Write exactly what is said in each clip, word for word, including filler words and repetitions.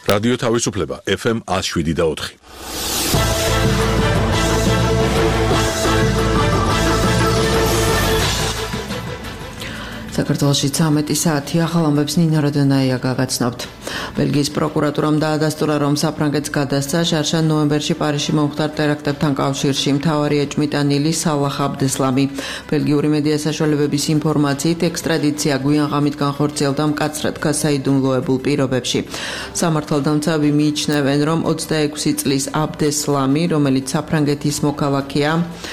რადიო თავისუფლება ეფ ემ one oh seven და four. საქართველოში ცამეტი საათი ახალ ამბებს ნინა როდონაია გაგაცნობთ. ბელგიის პროკურატურამ დაადასტურა, რომ საფრანგეთს გადასცა შარშან ნოემბერში პარიზში მომხდარ ტერაქტებთან კავშირში მთავარი ეჭვმიტანილი სალახ აბდესლამი. ბელგიური მედია საშუალებების ინფორმაციით, ექსტრადიცია გვიან ღამით განხორციელდა მკაცრად გასაიდუმლოებულ პირობებში. სამართალდამცავები მიიჩნევენ, რომ ოცდაექვსი წლის აბდესლამი, რომელიც საფრანგეთის მოქალაქეა,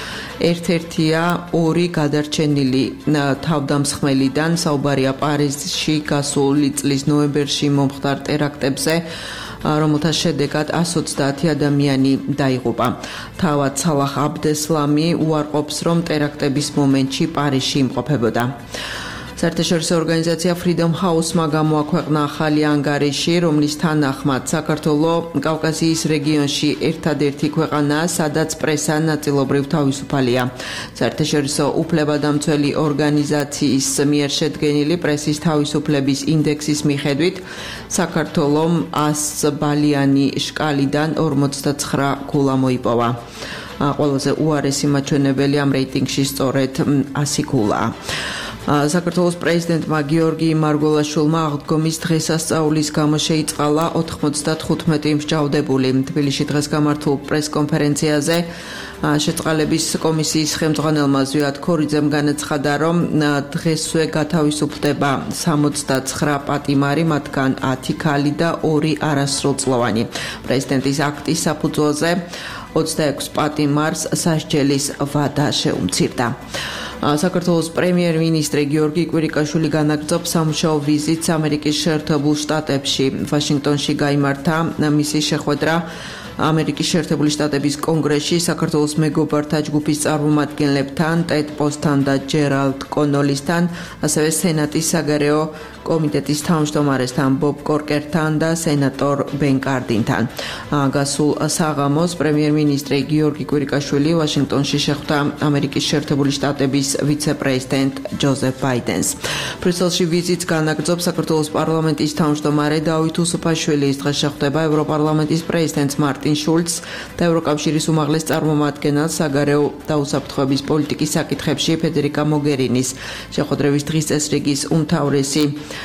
ერთ-ერთია ორი გადარჩენილი თავდამსხმელიდან, საუბარია პარიზში გასული წლის ნოემბერში მომხდარ ტერაქტებზე, რომელთა შედეგად one hundred twenty ადამიანი დაიღუპა. თავად სალახ აბდესლამი უარყოფს, რომ ტერაქტების მომენტში პარიზში იმყოფებოდა. საერთაშორისო ორგანიზაცია Freedom House-მა გამოაქვეყნა ახალი ანგარიში, რომლის თანახმად საქართველო კავკასიის რეგიონში ერთადერთი ქვეყანაა, სადაც პრესა ნაწილობრივ თავისუფალია. საერთაშორისო უფლებადამცველი ორგანიზაციის მიერ შედგენილი პრესის თავისუფლების ინდექსის მიხედვით, საქართველომ one ბალიანი შკალიდან ორმოცდაცხრა ქულა მოიპოვა. ყველაზე უარესი მაჩვენებელი ამ რეიტინგში სწორედ one hundred ქულაა. საქართველოს პრეზიდენტმა გიორგი მარგველაშვილმა აღდგომის დღესასწაულის გამო შეიწყალა ოთხმოცდათხუთმეტი მსჯავრდებული. თბილისში დღეს გამართულ პრესკონფერენციაზე შეწყალების კომისიის ხელმძღვანელმა ზვიად ქორიძემ განაცხადა, რომ დღესვე გათავისუფლდება სამოცდაცხრა პატიმარი, მათგან ათი ქალი და ორი არასრულწლოვანი. პრეზიდენტის აქტის საფუძველზე ოცდაექვსი პატიმარს სასჯელის ვადა შეუმცირდა. საქართველოს პრემიერ-მინისტრი გიორგი კვირიკაშვილი განაგრძობს სამუშაო ვიზიტს ამერიკის შეერთებულ შტატებში. ვაშინგტონში გაიმართა მისი შეხვედრა ამერიკის შეერთებული შტატების კონგრესში საქართველოს მეგობართა ჯგუფის წარმომადგენლებთან, ტედ პოსთან და ჯერალდ კონოლისთან, ასევე სენატის საგარეო კომიტეტის თავმჯდომარესთან ბობ კორკერთან და სენატორ ბენ კარდინთან. გასულ საღამოს პრემიერ-მინისტრი გიორგი კვირიკაშვილი ვაშინგტონში შეხვდა ამერიკის შეერთებული შტატების ვიცე-პრეზიდენტ ჯოზეფ ბაიდენს. ბრიუსელში ვიზიტს განაგრძობს საქართველოს პარლამენტის თავმჯდომარე დავით უსუფაშვილი. ის დღეს შეხვდება ევროპარლამენტის პრეზიდენტს მარტინ შულცს და ევროკავშირის უმაღლეს წარმომადგენელს საგარეო და უსაფრთხოების პოლიტიკის საკითხებში ფედერიკა მოგერინის. შეხვედრების დღის წესრიგის უმთავრესი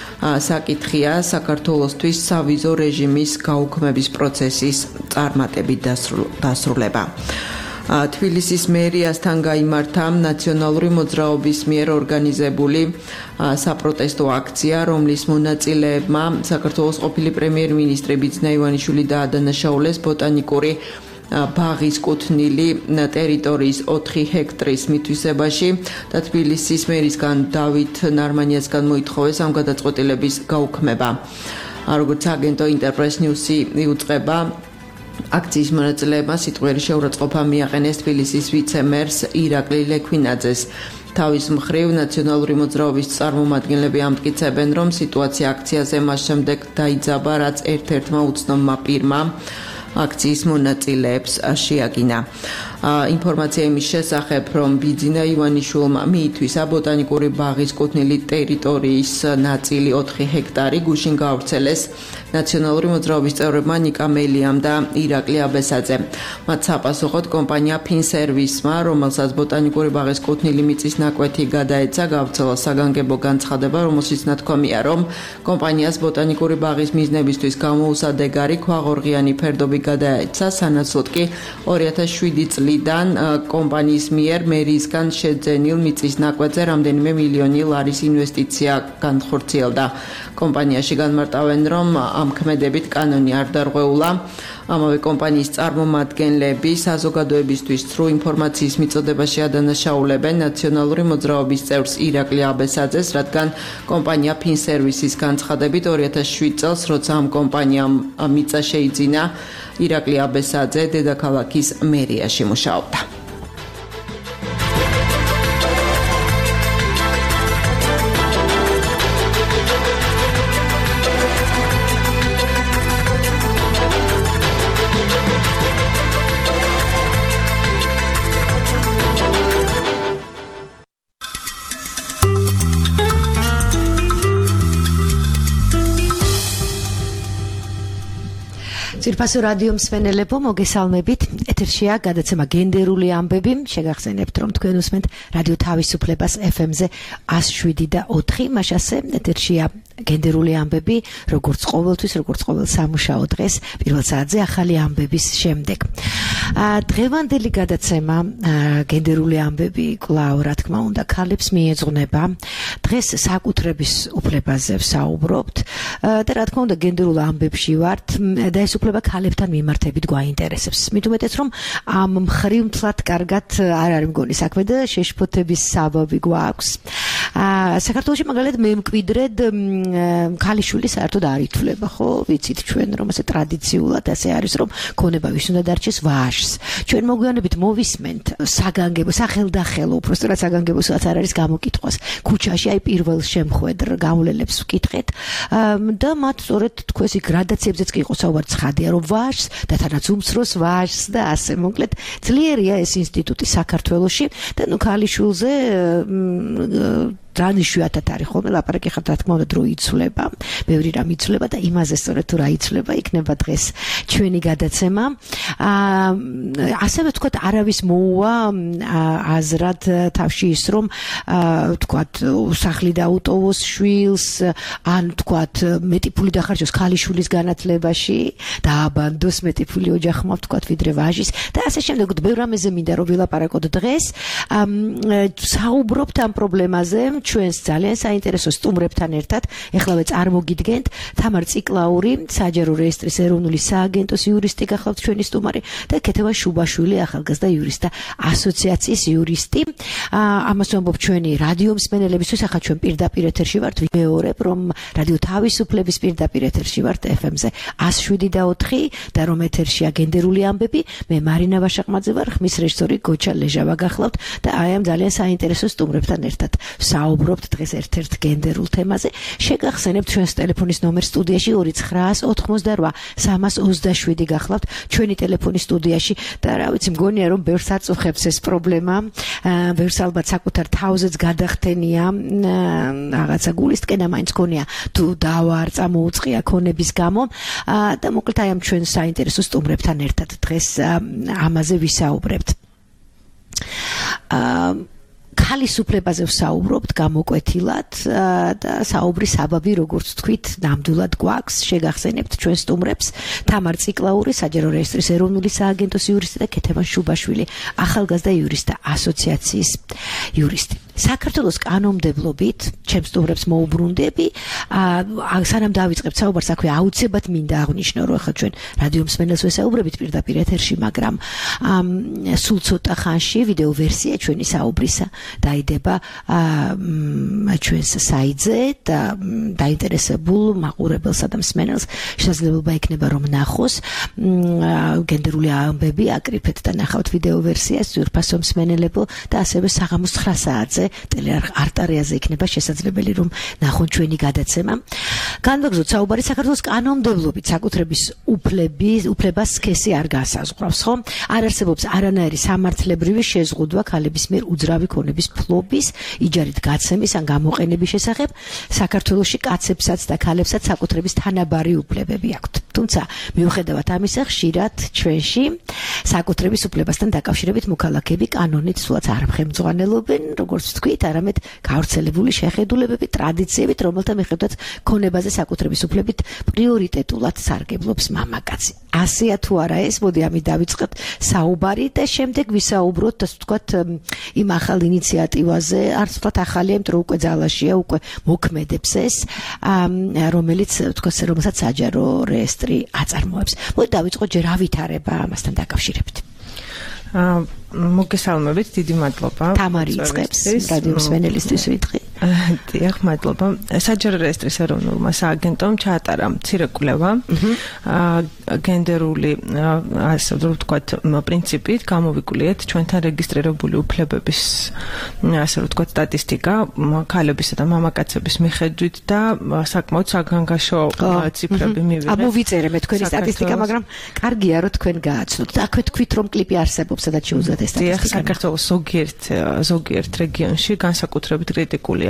საკითხია საქართველოსთვის სავიზო რეჟიმის გაუქმების პროცესის წარმატებით დასრულება. თბილისის მერიასთან გაიმართა ნაციონალური მოძრაობის მიერ ორგანიზებული საპროტესტო აქცია, რომლის მონაწილეებმა საქართველოს ყოფილი პრემიერ-მინისტრი ბიძინა ივანიშვილი დაადანაშაულეს ბოტანიკური ბაღის კუთვნილი ტერიტორიის ოთხი ჰექტრის მითვისებაში და თბილისის მერისგან დავით ნარმანიასგან მოითხოვეს ამ გადაწყვეტილების გაუქმება. როგორც აგენტო ინტერპრეს ნიუსი იუწყება, აქციის მონაწილეებმა სიტყვიერი შეურაცხყოფა მიაყენეს თბილისის ვიცე-მერს ირაკლი ლექვინაძეს. თავის მხრივ ნაციონალური მოძრაობის წარმომადგენლები ამტკიცებენ, რომ სიტუაცია აქციაზე მას შემდეგ დაიძაბა, რაც ერთ-ერთმა უცნობმა პირმა აქციის მონაწილეებს შეაგინა. ინფორმაცია იმის შესახებ, რომ ბიძინა ივანიშვილმა მიითვისა ბოტანიკური ბაღის კუთვნილი ტერიტორიის ნაწილი ოთხი ჰექტარი გუშინ გაავრცელეს ნაციონალური მოძრაობის წევრებმა ნიკა მელიამ და ირაკლი აბესაძემ. მათ საპასუხოდ კომპანია ფინსერვისმა, რომელსაც ბოტანიკური ბაღის კუთვნილი მიწის ნაკვეთი გადაეცა, გავრცელა საგანგებო განცხადება, რომელშიც ნათქვამია, რომ კომპანიას ბოტანიკური ბაღის მიზნებისთვის გამოუსადეგარი ქვაღორღიანი ფერდობი გადაეცა, სანაცვლოდ კი ორი ათას შვიდი წლიდან კომპანიის მიერ მერიისგან შეძენილ მიწის ნაკვეთზე რამდენიმე მილიონი ლარის ინვესტიცია განხორციელდა. კომპანიაში განმარტავენ, რომ ამ ქმედებით კანონი არ დარღვეულა. ამავე კომპანიის წარმომადგენლები საზოგადოებისთვის სრულ ინფორმაციის მიწოდებაში ადანაშაულებენ ნაციონალური მოძრაობის წევრს ირაკლი აბესაძეს, რადგან კომპანია ფინსერვისის განცხადებით ორი ათას შვიდი წელს, როცა ამ კომპანიამ მიწა შეიძინა, ირაკლი აბესაძე დედაქალაქის მერიაში მუშაობდა. Ძირფასო რადიო მსმენელებო, მოგესალმებით. ეთერშია გადაცემა გენდერული ამბები. შეგახსენებთ, რომ თქვენ უსმენთ რადიო თავისუფლებას ეფ ემ-ზე one oh seven და four. მაშ ასე ეთერშია გენდერული ამბები, როგორც ყოველთვის, როგორც ყოველ სამუშაო დღეს, პირველ საათზე ახალი ამბების შემდეგ. დღევანდელი გადაცემა გენდერული ამბები კვლავ, რა თქმა უნდა, ქალებს მიეძღვნება. დღეს საკუთრების უფლებაზე ვსაუბრობთ და რა თქმა უნდა, გენდერულ ამბებში ვართ და ეს უფლება ქალებთან მიმართებით გვაინტერესებს. მით უმეტეს, რომ ამ მხრივ მთლად კარგად არ არის მგონი საქმე და შეშფოთების საბაბი გვაქვს. საქართველოში მაგალითად მე მკვიდრედ ქალიშვილი საერთოდ არ ითვლება, ხო? ვიცით ჩვენ რომ ასე ტრადიციულად ასე არის, რომ ქონება ვის უნდა დარჩეს ვაჟს. ჩვენ მოგვიანებით მოვისმენთ საგანგებო, სახელდახელო, უბრალოდ საგანგებოსაც არ არის გამოკითხვას. ქუჩაში აი პირველ შემხვედრ გავლელებს ვკითხეთ და მათ სწორედ თქვენს გრადაციებზეც კი იყო საუბარი, ცხადია რომ ვაჟს და თანაც უმცროს ვაჟს და ასე მოკლედ ძლიერია ეს ინსტიტუტი საქართველოში და ნუ ქალიშვილზე დანიშვიათად არის ხოლმე ლაპარაკი ხარ, რა თქმა უნდა, დრო იცვლება, ბევრი რამ იცვლება და იმაზე სწორედ თუ რა იცვლება, იქნება დღეს ჩვენი გადაცემა. ასევე ვთქვათ, არავის მოუვა აზრად თავში ის, რომ ვთქვათ, სახლი დაუტოვოს შვილს, ან ვთქვათ, მეტი ფული დახარჯოს ქალიშვილის განათლებაში, დააბანდოს მეტი ფული ოჯახმა, ვთქვათ, ვიდრე ვაჟის და ასე შემდეგ. ბევრ რამეზე მინდა რომ ვილაპარაკოთ დღეს. საუბრობთ ამ პრობლემაზე ჩვენს ძალიან საინტერესო სტუმრებთან ერთად. ეხლავე წარმოგიდგენთ თამარ ციკლაური, საჯარო რეესტრის ეროვნული სააგენტოს იურისტი გახლავთ ჩვენი სტუმარი და ქეთევან შუბაშვილი, ახალგაზრდა იურისტთა ასოციაციის იურისტი. ამას ვამბობ ჩვენი რადიო მსმენელებისთვის, ახლა ჩვენ პირდაპირ ეთერში ვართ. ვიმეორებ, რომ რადიო თავისუფლების პირდაპირ ეთერში ვართ ეფ ემ-ზე one oh seven და four და რომ ეთერშია გენდერული ამბები. მე მარინა ვაშაყმაძე ვარ, ხმის რეჟისორი გოჩა ლეჟავა გახლავთ და აი ამ ძალიან საინტერესო სტუმრებთან ერთად საუბრობთ დღეს ერთ-ერთ გენდერულ თემაზე. შეგახსენებთ ჩვენს ტელეფონის ნომერს სტუდიაში two nine nine three three seven გახლავთ ჩვენი ტელეფონის სტუდიაში და რა ვიცი, მგონია რომ ბევრს აწუხებს ეს პრობლემა. ბევრს ალბათ საკუთარ თავზეც გადახდენია რაღაცა გულისკენა მაინც გონია თუ დავარ წამოუწყია ქონების გამო და მოკლედ აი ამ ჩვენ საინტერესო სტუმრებთან ერთად დღეს ამაზე ვისაუბრებთ. ქალის უფლებაზე ვსაუბრობთ გამოკვეთილად და საუბრის საბაბი, როგორც თქვით, ნამდვილად გვაქვს. შეგახსენებთ ჩვენ სტუმრებს თამარ ციკლაური, საჯარო რეესტრის ეროვნული სააგენტოს იურისტი და ქეთევან შუბაშვილი, ახალგაზრდა იურისტთა ასოციაციის იურისტი. საქართველოს კანონმდებლობით ჩემს სტუმრებს მოუბრუნდები, სანამ დავიწყებთ საუბარს, აქვე აუცილებლად მინდა აღვნიშნო, რომ ახლა ჩვენ რადიო მსმენელს ვესაუბრებით პირდაპირ ეთერში, მაგრამ სულ ცოტა ხანში ვიდეო ვერსია ჩვენი საუბრისა დაიდება ჩვენს საიტზე და დაინტერესებულ მაყურებელსა და მსმენელს შესაძლებლობა ექნება რომ ნახოს გენდერული ამბები, აკრიფეთ და ნახავთ ვიდეო ვერსიას ძვირფასო მსმენელებო და ასევე საღამოს nine საათზე ტელეარტარიაზე იქნება შესაძლებელი რომ ნახონ ჩვენი გადაცემა. განვაგრძოთ საუბარი საქართველოს კანონმდებლობით საკუთრების უფლების უფლებას სქესი არ განსაზღვრავს, ხო? არ არსებობს არანაირი სამართლებრივი შეზღუდვა ქალების მიერ უძრავი ქონების ფლობის, იჯარით გაცემის ან გამოყენების შესახებ. საქართველოში კაცებსაც და ქალებსაც საკუთრების თანაბარი უფლებები აქვთ. თუმცა მიუხედავად ამისა, ხშირად ჩვენში საკუთრების უფლებასთან დაკავშირებით მოქალაქეები კანონით სულაც არ მხემძღვანელობენ, როგორც ვთქვით, არამედ გავრცელებული შეხედულებები, ტრადიციებით, რომელთა მიხედვითაც ქონებაზე საკუთრების უფლებით პრიორიტეტულად სარგებლობს მამაკაცი. ასეა თუ არა ეს, მოდი ამით დავიწყებთ საუბარი და შემდეგ ვისაუბროთ, ასე ვთქვათ, იმ ახალ ინიციატივაზე, არც ვთქვათ ახალია, იმიტომ რომ უკვე ძალაშია, უკვე მოქმედებს ეს, რომელიც ვთქვათ, რომელსაც საჯარო რეესტრი აწარმოებს. მოდი დავიწყოთ ჯერ ავითარება ამასთან დაკავშირებით. მოგესალმებით, დიდი მადლობა. თამარი იწყებს, რადიო მსმენელისთვის ვიტყვი. დიახ, მადლობა. საჯარო რეესტრის ეროვნულმა სააგენტომ ჩაატარა მცირე კვლევა გენდერული, ასე ვთქვათ, პრინციპით გამოვიკვლიეთ ჩვენთან რეგისტრირებული უფლებების, ასე ვთქვათ, სტატისტიკა ქალებისა და მამაკაცების მიხედვით და საკმაოდ საგანგაშო ციფრები მივიღეთ. ამოვიწერე მე თქვენი სტატისტიკა, მაგრამ კარგია რომ თქვენ გააცნოთ. აქვე თქვით რომ კლიპი არსებობს, სადაც შეუძლიათ ეს სტატისტიკა. საქართველოს ზოგიერთ ზოგიერთ რეგიონში განსაკუთრებით კრიტიკული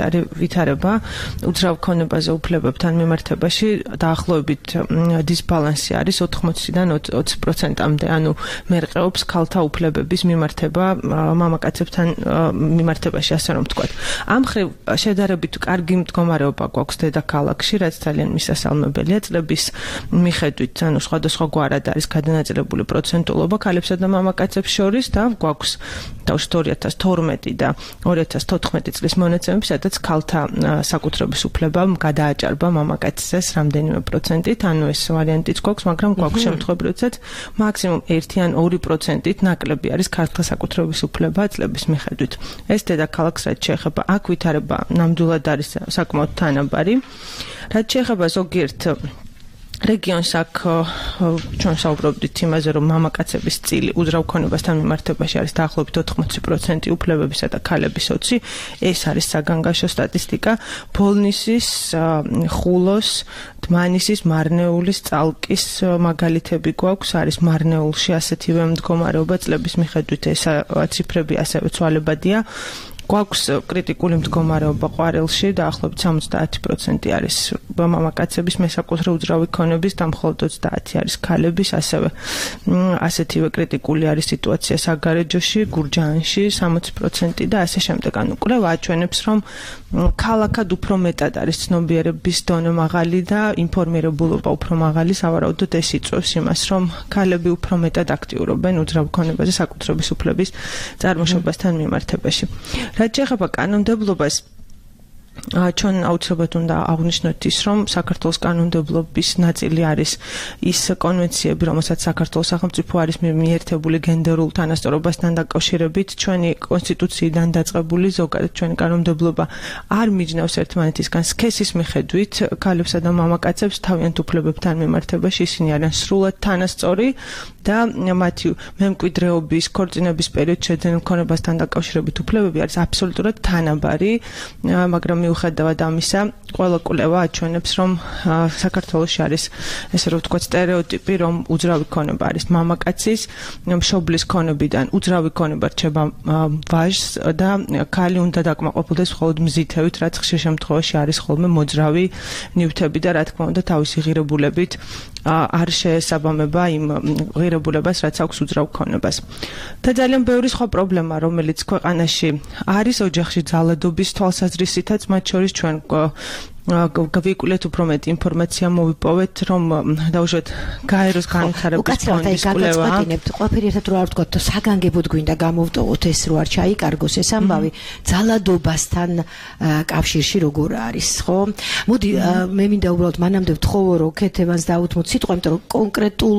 არის ვითარება უძრავ ქონებაზე უფლებებთან მიმართებაში დაახლოებით დისბალანსი არის ოთხმოციდან ოცი პროცენტამდე, ანუ მერყეობს ქალთა უფლებების მიმართება მამაკაცებთან მიმართებაში, ასე რომ ვთქვათ. ამ მხრივ შედარებით კარგი მდგომარეობა გვაქვს დედაქალაქში, რაც ძალიან მისასალმებელია. წლების მიხედვით, ანუ სხვადასხვა გვარად არის გადანაწილებული პროცენტულობა ქალებსა და მამაკაცებს შორის და გვაქვს თავშთ ორი ათას თორმეტი და ორი ათას თოთხმეტი წლის მონაცემები, სადაც ქალთა საკუთრების უფლება გადააჭარბა მამაკაცებს რამდენიმე პროცენტით, ანუ ეს ვარიანტიც გვაქვს, მაგრამ გვაქვს შემთხვევები, როდესაც მაქსიმუმ ერთი ან ორი პროცენტით ნაკლები არის ქალთა საკუთრების უფლება წლების მიხედვით. ეს დედაქალაქს რაც შეეხება, აქ ვითარება ნამდვილად არის საკმაოდ თანაბარი. რაც შეეხება ზოგიერთ რეგიონს, აქ ჩვენ საუბრობდით იმაზე, რომ მამაკაცების წილი უძრავ ქონებასთან მიმართებაში არის დაახლოებით ოთხმოცი პროცენტი უფლებებისა და ქალების ოცი. ეს არის საგანგაშო სტატისტიკა. ბოლნისის, ხულოს, დმანისის, მარნეულის, წალკის მაგალითები გვაქვს. არის მარნეულში ასეთივე მდგომარეობა წლების მიხედვით, ეს ციფრები ასევე ცვალებადია. გვაქვს კრიტიკული მდგომარეობა ყვარელში, დაახლოებით სამოცდაათი პროცენტი არის მამაკაცების მესაკუთრე უძრავი ქონების და მხოლოდ ოცდაათი არის ქალების, ასევე ასეთივე კრიტიკული არის სიტუაცია საგარეჯოში, გურჯაანში სამოცი პროცენტი და ასე შემდეგ. ანუ კვლევა აჩვენებს, რომ ქალაქად უფრო მეტად არის ცნობიერების დონე მაღალი და ინფორმირებულობა უფრო მაღალი, სავარაუდოდ ეს იწვევს იმას, რომ ქალები უფრო მეტად აქტიურობენ უძრავ ქონებაზე საკუთრების უფლების წარმოშობასთან მიმართებაში. რაც შეეხება კანონმდებლობას, ჩვენ აუცილებლად უნდა აღვნიშნოთ ის, რომ საქართველოს კანონმდებლობის ნაწილი არის ის კონვენციები, რომელსაც საქართველოს სახელმწიფო არის მიერთებული გენდერულ თანასწორობასთან დაკავშირებით. ჩვენი კონსტიტუციიდან დაწყებული ზოგადად ჩვენი კანონმდებლობა არ მიჯნავს ერთმანეთისგან სქესის მიხედვით ქალებსა და მამაკაცებს თავიანთ უფლებებთან მიმართებაში. ისინი არიან სრულად თანასწორი და მათი მემკვიდრეობის, ქორწინების პერიოდში შეძენილ ქონებასთან დაკავშირებით უფლებები არის აბსოლუტურად თანაბარი, მაგრამ მიუხედავად ამისა, ყველა კვლევა აჩვენებს, რომ საქართველოში არის ესე რომ ვთქვათ სტერეოტიპი, რომ უძრავი ქონება არის მამაკაცის, მშობლის ქონებიდან უძრავი ქონება რჩება ვაჟს და ქალი უნდა დაკმაყოფილდეს მხოლოდ მზითევით, რაც ხშირ შემთხვევაში არის ხოლმე მოძრავი ნივთები და რა თქმა უნდა თავისი ღირებულებით არ შეესაბამება იმ ღირებულებას, რაც აქვს უძრავ ქონებას. და ძალიან ბევრი სხვა პრობლემა, რომელიც ქვეყანაში არის ოჯახში ძალადობის თვალსაზრისითაც, მათ შორის ჩვენ გავიკვლეთ უფრო მეტი ინფორმაცია მოვიპოვეთ, რომ დაუშვათ გაეროს განვითარების ფონდის კვლევა. ყველაფერი ერთად რო არ ვთქვათ, საგანგებოდ გვინდა გამოვტოვოთ ეს რო არ ჩაიკარგოს ეს ამბავი ძალადობასთან კავშირში როგორ არის, ხო? მოდი მე მინდა უბრალოდ მანამდე ვთხოვო, რომ ქეთევანს დაუთმოთ სიტყვა, იმიტომ რომ კონკრეტულ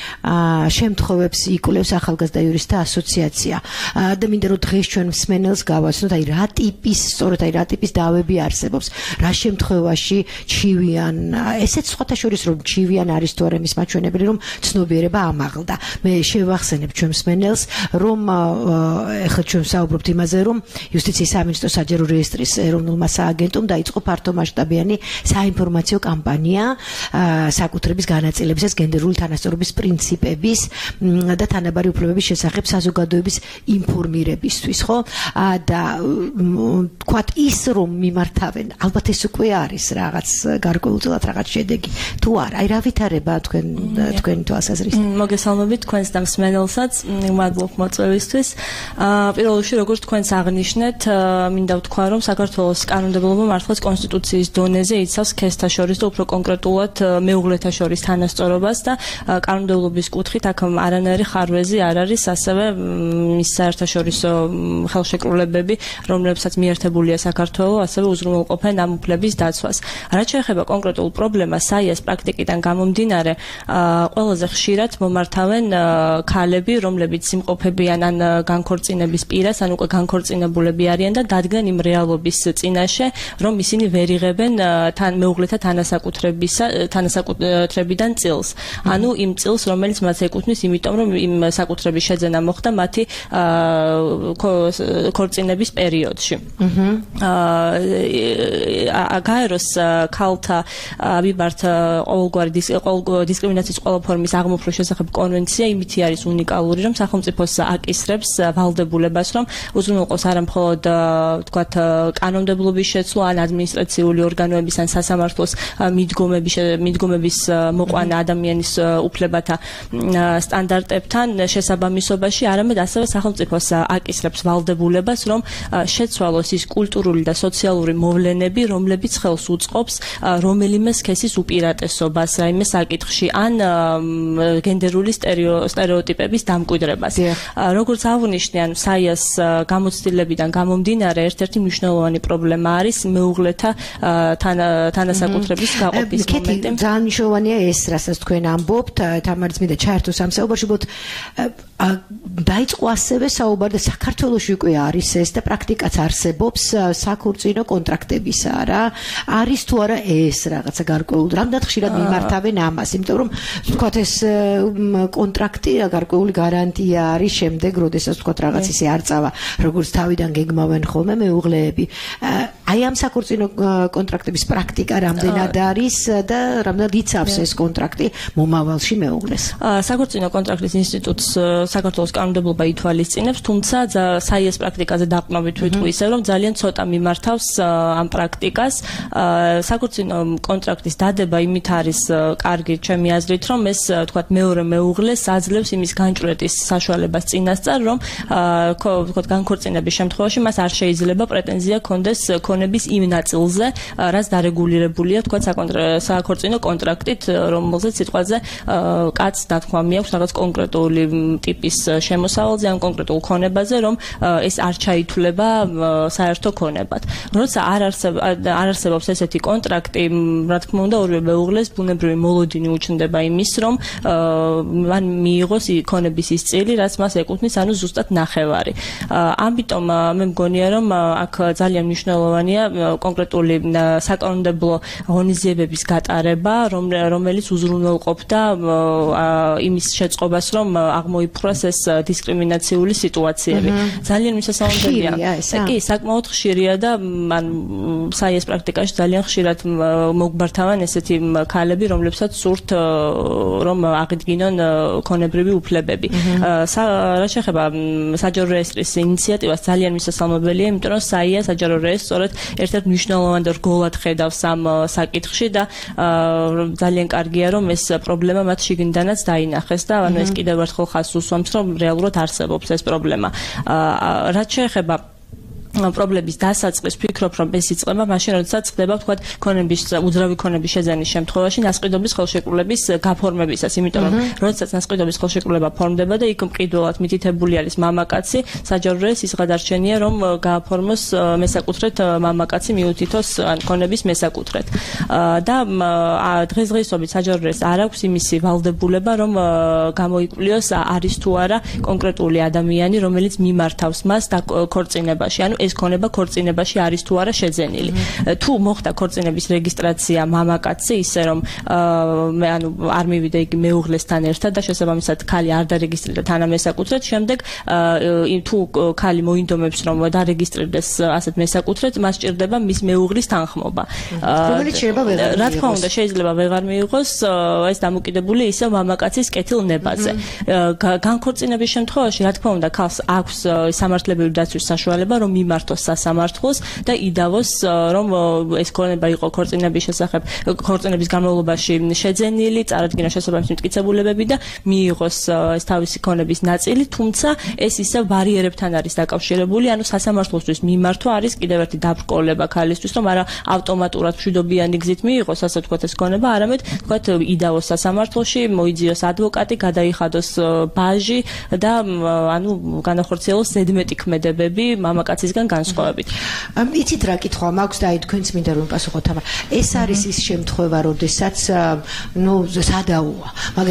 შემთხვევებს იკვლევს ახალგაზრდა იურისტთა ასოციაცია. და მინდა რომ დღეს ჩვენ მსმენელს გავაცნოთ, აი რა ტიპის, სწორედ აი რა ტიპის დავები არსებობს, რა შემთხვევაში შემთხვევაში ჩივიან, ესეც სხვათა შორის რომ ჩივიან არის თუ არა იმის მაჩვენებელი, რომ ცნობიერება ამაღლდა. მე შევახსენებ ჩვენ მსმენელს, რომ ეხლა ჩვენ საუბრობთ იმაზე, რომ იუსტიციის სამინისტროს საჯარო რეესტრის ეროვნულმა სააგენტომ დაიწყო ფართომასშტაბიანი საინფორმაციო კამპანია საკუთრების განაწილებისას გენდერული თანასწორობის პრინციპების და თანაბარი უფლებების შესახებ საზოგადოების ინფორმირებისთვის, ხო? და თქვათ ის რომ მიმართავენ, ალბათ ეს უკვე არის რაღაც გარკვეულწილად რაღაც შედეგი. თუ არა, აი რა ვითარება თქვენ თქვენი თვალსაზრისით? მოგესალმებით თქვენს და მსმენელსაც, მადლობ მოწვევისთვის. პირველ რიგში როგორც თქვენს აღნიშნეთ, მინდა ვთქვა, რომ საქართველოს კანონმდებლობა მართლაც კონსტიტუციის დონეზე იცავს სქესთა შორის და უფრო კონკრეტულად მეუღლეთა შორის თანასწორობას და კანონმდებლობის კუთხით აქ არანაირი ხარვეზი არ არის, ასევე ის საერთაშორისო ხელშეკრულებები, რომლებსაც მიერთებულია საქართველო, ასევე უზრუნველყოფენ ამ უფლების დაცვას. რაც შეეხება კონკრეტულ პრობლემას, საიას პრაქტიკიდან გამომდინარე, ყველაზე ხშირად მომართავენ ქალები, რომლებიც იმყოფებიან ან განქორწინების პირას, ან უკვე განქორწინებულები არიან და დადგენ იმ რეალობის წინაშე, რომ ისინი ვერ იღებენ თან მეუღლეთა თანასაკუთრებისა თანასაკუთრებიდან წილს. ანუ იმ წილს, რომელიც მათ ეკუთვნის, იმიტომ რომ იმ საკუთრების შეძენა მოხდა მათი ქორწინების პერიოდში. აა გაეროს ქალთა მიმართ ყოველგვარი დისკრიმინაციის ყველა ფორმის აღმოფხვრვის შესახებ კონვენცია იმითი არის უნიკალური, რომ სახელმწიფოს აკისრებს ვალდებულებას, რომ უზრუნველყოს არა მხოლოდ თქვათ კანონმდებლობის შეცვლა ან ადმინისტრაციული ორგანოების ან სასამართლოს მიდგომების მიდგომების მოყვანა ადამიანის უფლებათა სტანდარტებთან შესაბამისობაში, არამედ ასევე სახელმწიფოს აკისრებს ვალდებულებას, რომ შეცვალოს ის კულტურული და სოციალური მოვლენები, რომლებიც ხელს უწყობს რომელიმე სქესის უპირატესობას რაიმე საკითხში ან გენდერული სტერეოტიპების დამკვიდრებას. როგორც აღნიშნე, ან საიას გამოცდილებიდან გამომდინარე ერთ-ერთი მნიშვნელოვანი პრობლემა არის მეუღლეთა თანასაკუთრების გაყოფის მომენტი. ძალიან მნიშვნელოვანია ეს, რასაც თქვენ ამბობთ, თამარწმიდა ჩაერთოს ამ საუბარში, ბოთ დაიწყო ასევე საუბარი და საქართველოში უკვე არის ეს და პრაქტიკაც არსებობს საქორწინო კონტრაქტებისა რა. არის თუ არა ეს რაღაცა გარკვეული, რამდენად ხშირად მიმართავენ ამას, იმიტომ რომ ვთქვათ ეს კონტრაქტი გარკვეული გარანტია არის შემდეგ, როდესაც ვთქვათ რაღაც ისე არ წავა, როგორც თავიდან გეგმავენ ხოლმე მეუღლეები. აი ამ საქორწინო კონტრაქტების პრაქტიკა რამდენად არის და რამდენად იცავს ეს კონტრაქტი მომავალში მეუღლეს. საქორწინო კონტრაქტის ინსტიტუტს საქართველოს კანონმდებლობა ითვალისწინებს, თუმცა საიას პრაქტიკაზე დაყრდნობით ვიტყვი ისე, რომ ძალიან ცოტა მიმართავს ამ პრაქტიკას. საქორწინო კონტრაქტის დადება იმით არის კარგი ჩემი აზრით, რომ ეს თქვათ მეორე მეუღლეს აძლევს იმის განჭვრეტის საშუალებას წინასწარ, რომ თქვათ განქორწინების შემთხვევაში მას არ შეიძლება პრეტენზია ჰქონდეს ქონების იმ ნაწილზე, რაც დარეგულირებულია თქვათ საქორწინო კონტრაქტით, რომელზეც სიტყვაზე კაცს დათქვამი აქვს რაღაც კონკრეტული ტიპის შემოსავალზე ან კონკრეტულ ქონებაზე, რომ ეს არ ჩაითვლება საერთო ქონებად. როცა არ არსებობს ესეთი კონტრაქტი, რა თქმა უნდა, ორივე მეუღლეს ბუნებრივი მოლოდინი უჩნდება იმის, რომ მან მიიღოს ქონების ის წილი, რაც მას ეკუთვნის, ანუ ზუსტად ნახევარი. ამიტომ მე მგონია, რომ აქ ძალიან მნიშვნელოვანია კონკრეტული საკანონმდებლო ღონისძიებების გატარება, რომელიც უზრუნველყოფდა იმის შეწყობას, რომ აღმოიფხვრას ეს დისკრიმინაციული სიტუაციები. ძალიან მისასალმებელია. კი, საკმაოდ ხშირია და ან საიას პრაქტიკაში ძალიან ხშირად მოგბართავენ ესეთი ქალები, რომლებსაც სურთ რომ აღიდგინონ ქონებრივი უფლებები. რა შეეხება საჯარო რეესტრის ინიციატივას, ძალიან მისასალმებელია, იმიტომ რომ საია საჯარო რეესტრს სწორედ ერთ-ერთ მნიშვნელოვან და რგოლად ხედავს ამ საკითხში და ძალიან კარგია, რომ ეს პრობლემა მათ შიგნიდანაც დაინახეს და ანუ ეს კიდევ ერთხელ ხაზს უსვამს, რომ რეალურად არსებობს ეს პრობლემა. რაც შეეხება პრობლემის დასაწყის ვფიქრობ, რომ ეს იწყება მაშინ, როდესაც ხდება თქვათ ქონების უძრავი ქონების შეძენის შემთხვევაში ნასყიდობის ხელშეკრულების გაფორმებისას, იმიტომ რომ როდესაც ნასყიდობის ხელშეკრულება ფორმდება და იქ მყიდველად მითითებული არის მამაკაცი, საჯარო რეესტრს ის გადარჩენია, რომ გააფორმოს მესაკუთრეთ მამაკაცი მიუთითოს ან ქონების მესაკუთრეთ. და დღესდღეობით საჯარო რეესტრს არ აქვს იმისი ვალდებულება, რომ გამოიკვლიოს არის თუ არა კონკრეტული ადამიანი, რომელიც მიმართავს მას ქორწინებაში, ანუ ეს ქონება ქორწინებაში არის თუ არა შეძენილი. თუ მოხდა ქორწინების რეგისტრაცია მამაკაცზე, ისე რომ მე ანუ არ მივიდა იგი მეუღლესთან ერთად და შესაბამისად ქალი არ დარეგისტრირდა თანამესაკუთრედ, შემდეგ თუ ქალი მოინდომებს რომ დარეგისტრირდეს ასეთ მესაკუთრედ, მას სჭირდება მის მეუღლის თანხმობა. რომელიც შეიძლება ვეღარ მიიღოს. რა თქმა უნდა, შეიძლება ვეღარ მიიღოს, ეს დამოკიდებული ისე მამაკაცის კეთილნებაზე. განქორწინების შემთხვევაში, რა თქმა უნდა, ქალს აქვს სამართლებრივი დაცვის საშუალება, რომ მიმართოს სასამართლოს და იდავოს, რომ ეს ქონება იყო ქორწინების შესახებ, ქორწინების განმავლობაში შეძენილი, წარადგინა შესაბამისი მტკიცებულებები და მიიღოს ეს თავისი ქონების ნაწილი, თუმცა ეს ისევ ბარიერებთან არის დაკავშირებული, ანუ სასამართლოსთვის მიმართვა არის კიდევ ერთი დაბრკოლება ქალისთვის, რომ არა ავტომატურად მშვიდობიანი გზით მიიღოს, ასე ვთქვათ, ეს ქონება, არამედ ვთქვათ, იდავოს სასამართლოში, მოიძიოს ადვოკატი, გადაიხადოს ბაჟი და ანუ განახორციელოს ზედმეტი ქმედებები მამაკაცისგან განსხვავებით. იცით რა კითხვა მაქვს და აი თქვენც მინდა რომ პასუხოთ, ეს არის ის შემთხვევა, როდესაც ნუ სადაოა, მაგრამ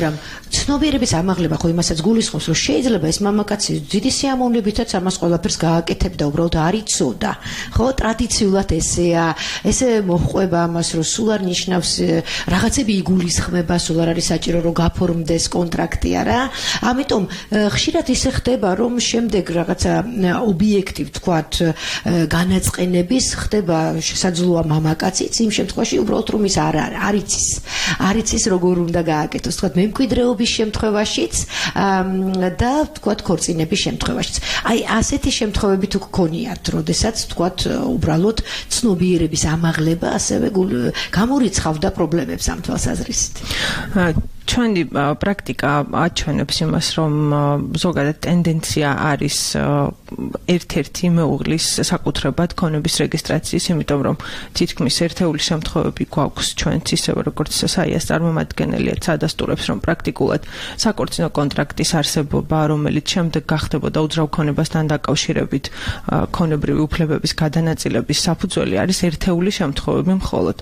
ცნობიერების ამაღლება ხო იმასაც გულისხმობს, რომ შეიძლება ეს მამაკაცი დიდი სიამოვნებითაც ამას ყველაფერს გააკეთებდა, უბრალოდ არ იცოდა. ხო, ტრადიციულად ესეა, ესე მოჰყვება ამას, რომ სულ არ ნიშნავს რაღაცები იგულისხმება, სულ არ არის საჭირო რომ გაფორმდეს კონტრაქტი არა. ამიტომ ხშირად ისე ხდება, რომ შემდეგ რაღაცა ობიექტივ თქვათ განაწყენების ხდება შესაძლოა მამაკაციც იმ შემთხვევაში უბრალოდ რომ ის არ არ იცის. არ იცის როგორ უნდა გააკეთოს, თქვათ მემკვიდრეობის შემთხვევაშიც და თქვათ ქორწინების შემთხვევაშიც. აი ასეთი შემთხვევები თუ გქონიათ, როდესაც თქვათ უბრალოდ ცნობიერების ამაღლება ასევე გამორიცხავდა პრობლემებს ამ თვალსაზრისით. ჩვენი პრაქტიკა აჩვენებს იმას, რომ ზოგადად ტენდენცია არის ერთ-ერთი მეუღლის საკუთრებად ქონების რეგისტრაციის, იმიტომ რომ თითქმის ერთეული შემთხვევები გვაქვს ჩვენც ისევე როგორც საიას წარმომადგენელია სადასტურებს, რომ პრაქტიკულად საკორწინო კონტრაქტის არსებობა, რომელიც შემდეგ გახდებოდა უძრავ ქონებასთან დაკავშირებით ქონებრივი უფლებების გადანაწილების საფუძველი არის ერთეული შემთხვევები მხოლოდ.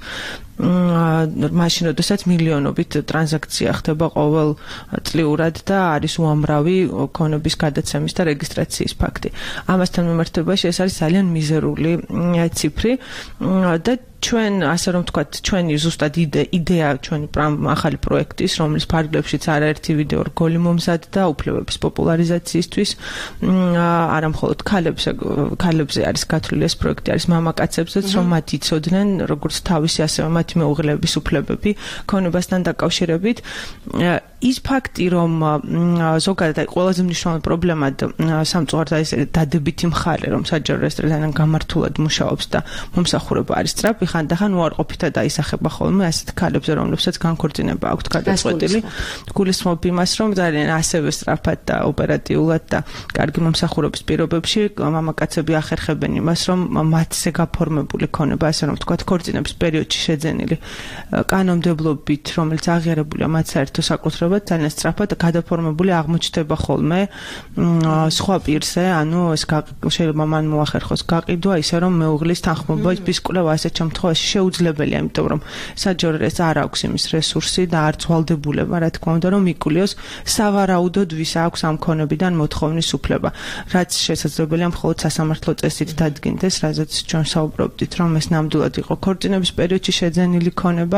მაშინ როდესაც მილიონობით ტრანზაქცია ხდება ყოველ წლიურად და არის უამრავი ქონების გადაცემის და რეგისტრაციის ფაქტი. ამასთან მიმართებაში ეს არის ძალიან მიზერული ციფრი და ჩვენ ასე რომ ვთქვათ, ჩვენი ზუსტად იდეა ჩვენი ახალი პროექტის, რომლის ფარგლებშიც არაერთი ვიდეო რგოლი მომზადდა უფლებების პოპულარიზაციისთვის, არა მხოლოდ ქალებზე, ქალებზე არის გათვლილი ეს პროექტი, არის მამაკაცებზეც, რომ მათ იცოდნენ როგორც თავისი, ასევე მათი მეუღლეების უფლებები ქონებასთან დაკავშირებით. ის ფაქტი, რომ ზოგადად ყველაზე მნიშვნელოვანი პრობლემა სამწუხაროდ არის დადებითი მხარე, რომ საჯარო რეესტრი ძალიან გამართულად მუშაობს და მომსახურება არის სწრაფი, ხანდახან უარყოფითად აისახება ხოლმე ასეთ ქალებზე, რომლებსაც განქორწინება აქვთ გადაწყვეტილი. გულისხმობ იმას, რომ ძალიან ასევე სწრაფად და ოპერატიულად და კარგი მომსახურების პირობებში მამაკაცები ახერხებენ იმას, რომ მათზე გაფორმებული ქონება, ასე რომ ვთქვათ, ქორწინების პერიოდში შეძენილი კანონმდებლობით, რომელიც აღიარებულია მათ საერთო საკუთრებად, ძალიან სწრაფად გადაფორმებული აღმოჩნდება ხოლმე სხვა პირზე, ანუ ეს შეიძლება მან მოახერხოს გაყიდვა, ისე რომ მეუღლის თანხმობის კვლევა ასეთ შემთხვევაში შეუძლებელია, იმიტომ რომ საჯარო რეესტრს არ აქვს იმის რესურსი და არ ცვალდებულება, რა თქმა უნდა, რომ იკულიოს სავარაუდოდ ვის აქვს ამ ქონებიდან მოთხოვნის უფლება, რაც შესაძლებელია მხოლოდ სასამართლო წესით დადგინდეს, რაზეც ჩვენ საუბრობდით, რომ ეს ნამდვილად იყო ქორწინების პერიოდში შეძენილი ქონება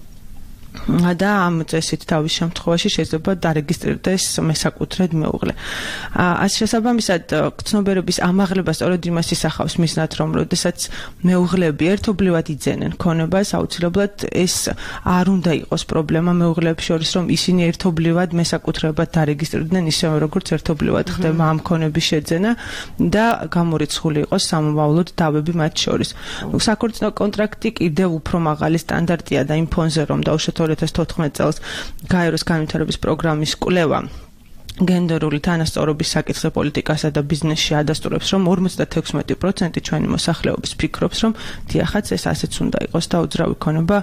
და ამ წესით თავის შემთხვევაში შეიძლება დარეგისტრირდეს მესაკუთრედ მეუღლე. ასე შესაბამისად, ცნობიერების ამაღლება სწორედ იმას ისახავს მიზნად, რომ როდესაც მეუღლეები ერთობლივად იძენენ ქონებას, აუცილებლად ეს არ უნდა იყოს პრობლემა მეუღლეებს შორის, რომ ისინი ერთობლივად მესაკუთრებად დარეგისტრირდნენ ისევე როგორც ერთობლივად ხდება ამ ქონების შეძენა და გამორიცხული იყოს სამომავლოდ დავები მათ შორის. საკორწინო კონტრაქტი კიდევ უფრო მაღალი სტანდარტია და იმ ფონზე, რომ დაუშვათ ორი ათას თოთხმეტ წელს გაეროს განვითარების პროგრამის კვლევა გენდერული თანასწორობის საკითხზე პოლიტიკასა და ბიზნესში ადასტურებს, რომ ორმოცდათექვსმეტი პროცენტი ჩვენი მოსახლეობის ფიქრობს, რომ დიახაც ეს ასეც უნდა იყოს და უძრავი ქონება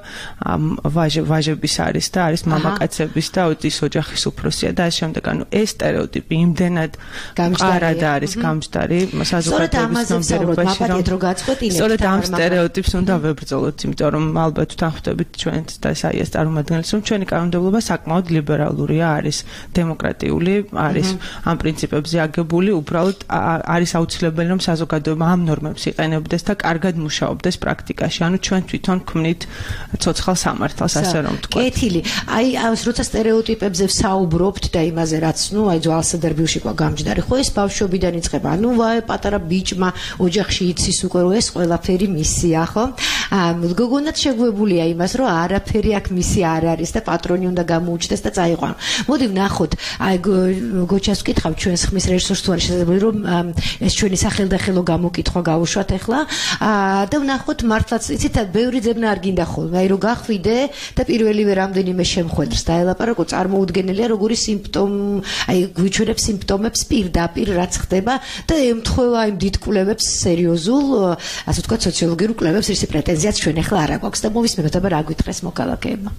ვაჟების არის და არის მამაკაცების და ის ოჯახის უფროსია და ამ შემდეგ, ანუ ეს სტერეოტიპი იმდენად მყარად არის გამჯდარი საზოგადოების ნომერებში, რომ სწორედ ამ სტერეოტიპს უნდა ვებრძოლოთ, იმიტომ რომ ალბათ თანხმდებით ჩვენც და საიას წარმომადგენლებს, რომ ჩვენი კანონმდებლობა საკმაოდ ლიბერალურია, არის დემოკრატიული, არის ამ პრინციპებზე აგებული, უბრალოდ არის აუცილებელი, რომ საზოგადოება ამ ნორმებს იყენებდეს და კარგად მუშაობდეს პრაქტიკაში. ანუ ჩვენ თვითონ ქმნით ცოცხალ სამართალს, ასე რომ ვთქვათ. კეთილი. აი, როცა სტერეოტიპებზე ვსაუბრობთ და იმაზე, რაც, ნუ, აი, ძვალსა და რბილში ყვა გამჯდარი, ხო ეს ბავშვობიდან იწყება. ანუ, ვაი, პატარა ბიჭმა ოჯახში იცის უკვე, რომ ეს ყველაფერი მისია, ხო? გოგონაც შეგვებულია იმას, რომ არაფერი აქ მისი არ არის და პატრონი უნდა გამოუჩნდეს და წაიყვანო. მოდი ვნახოთ, აი გოჩას ვკითხავ ჩვენს ხმის რეჟისორს თუ არის შესაძლებელი რომ ეს ჩვენი სახელდახელო გამოკითხვა გავუშვათ ახლა და ვნახოთ მართლაც იცით ბევრი ძებნა არ გინდა ხოლმე აი რომ გახვიდე და პირველივე რამდენიმე შემხვედრს დაელაპარაკო წარმოუდგენელია როგორი სიმპტომ აი გვიჩვენებს სიმპტომებს პირდაპირ რაც ხდება და ემთხვევა იმ დიდ კვლევებს სერიოზულ ასე ვთქვათ სოციოლოგიურ კვლევებს ისი პრეტენზიაც ჩვენ ახლა არ აქვს და მოვისმენთ აბა რა გვითხრეს მოქალაქეებმა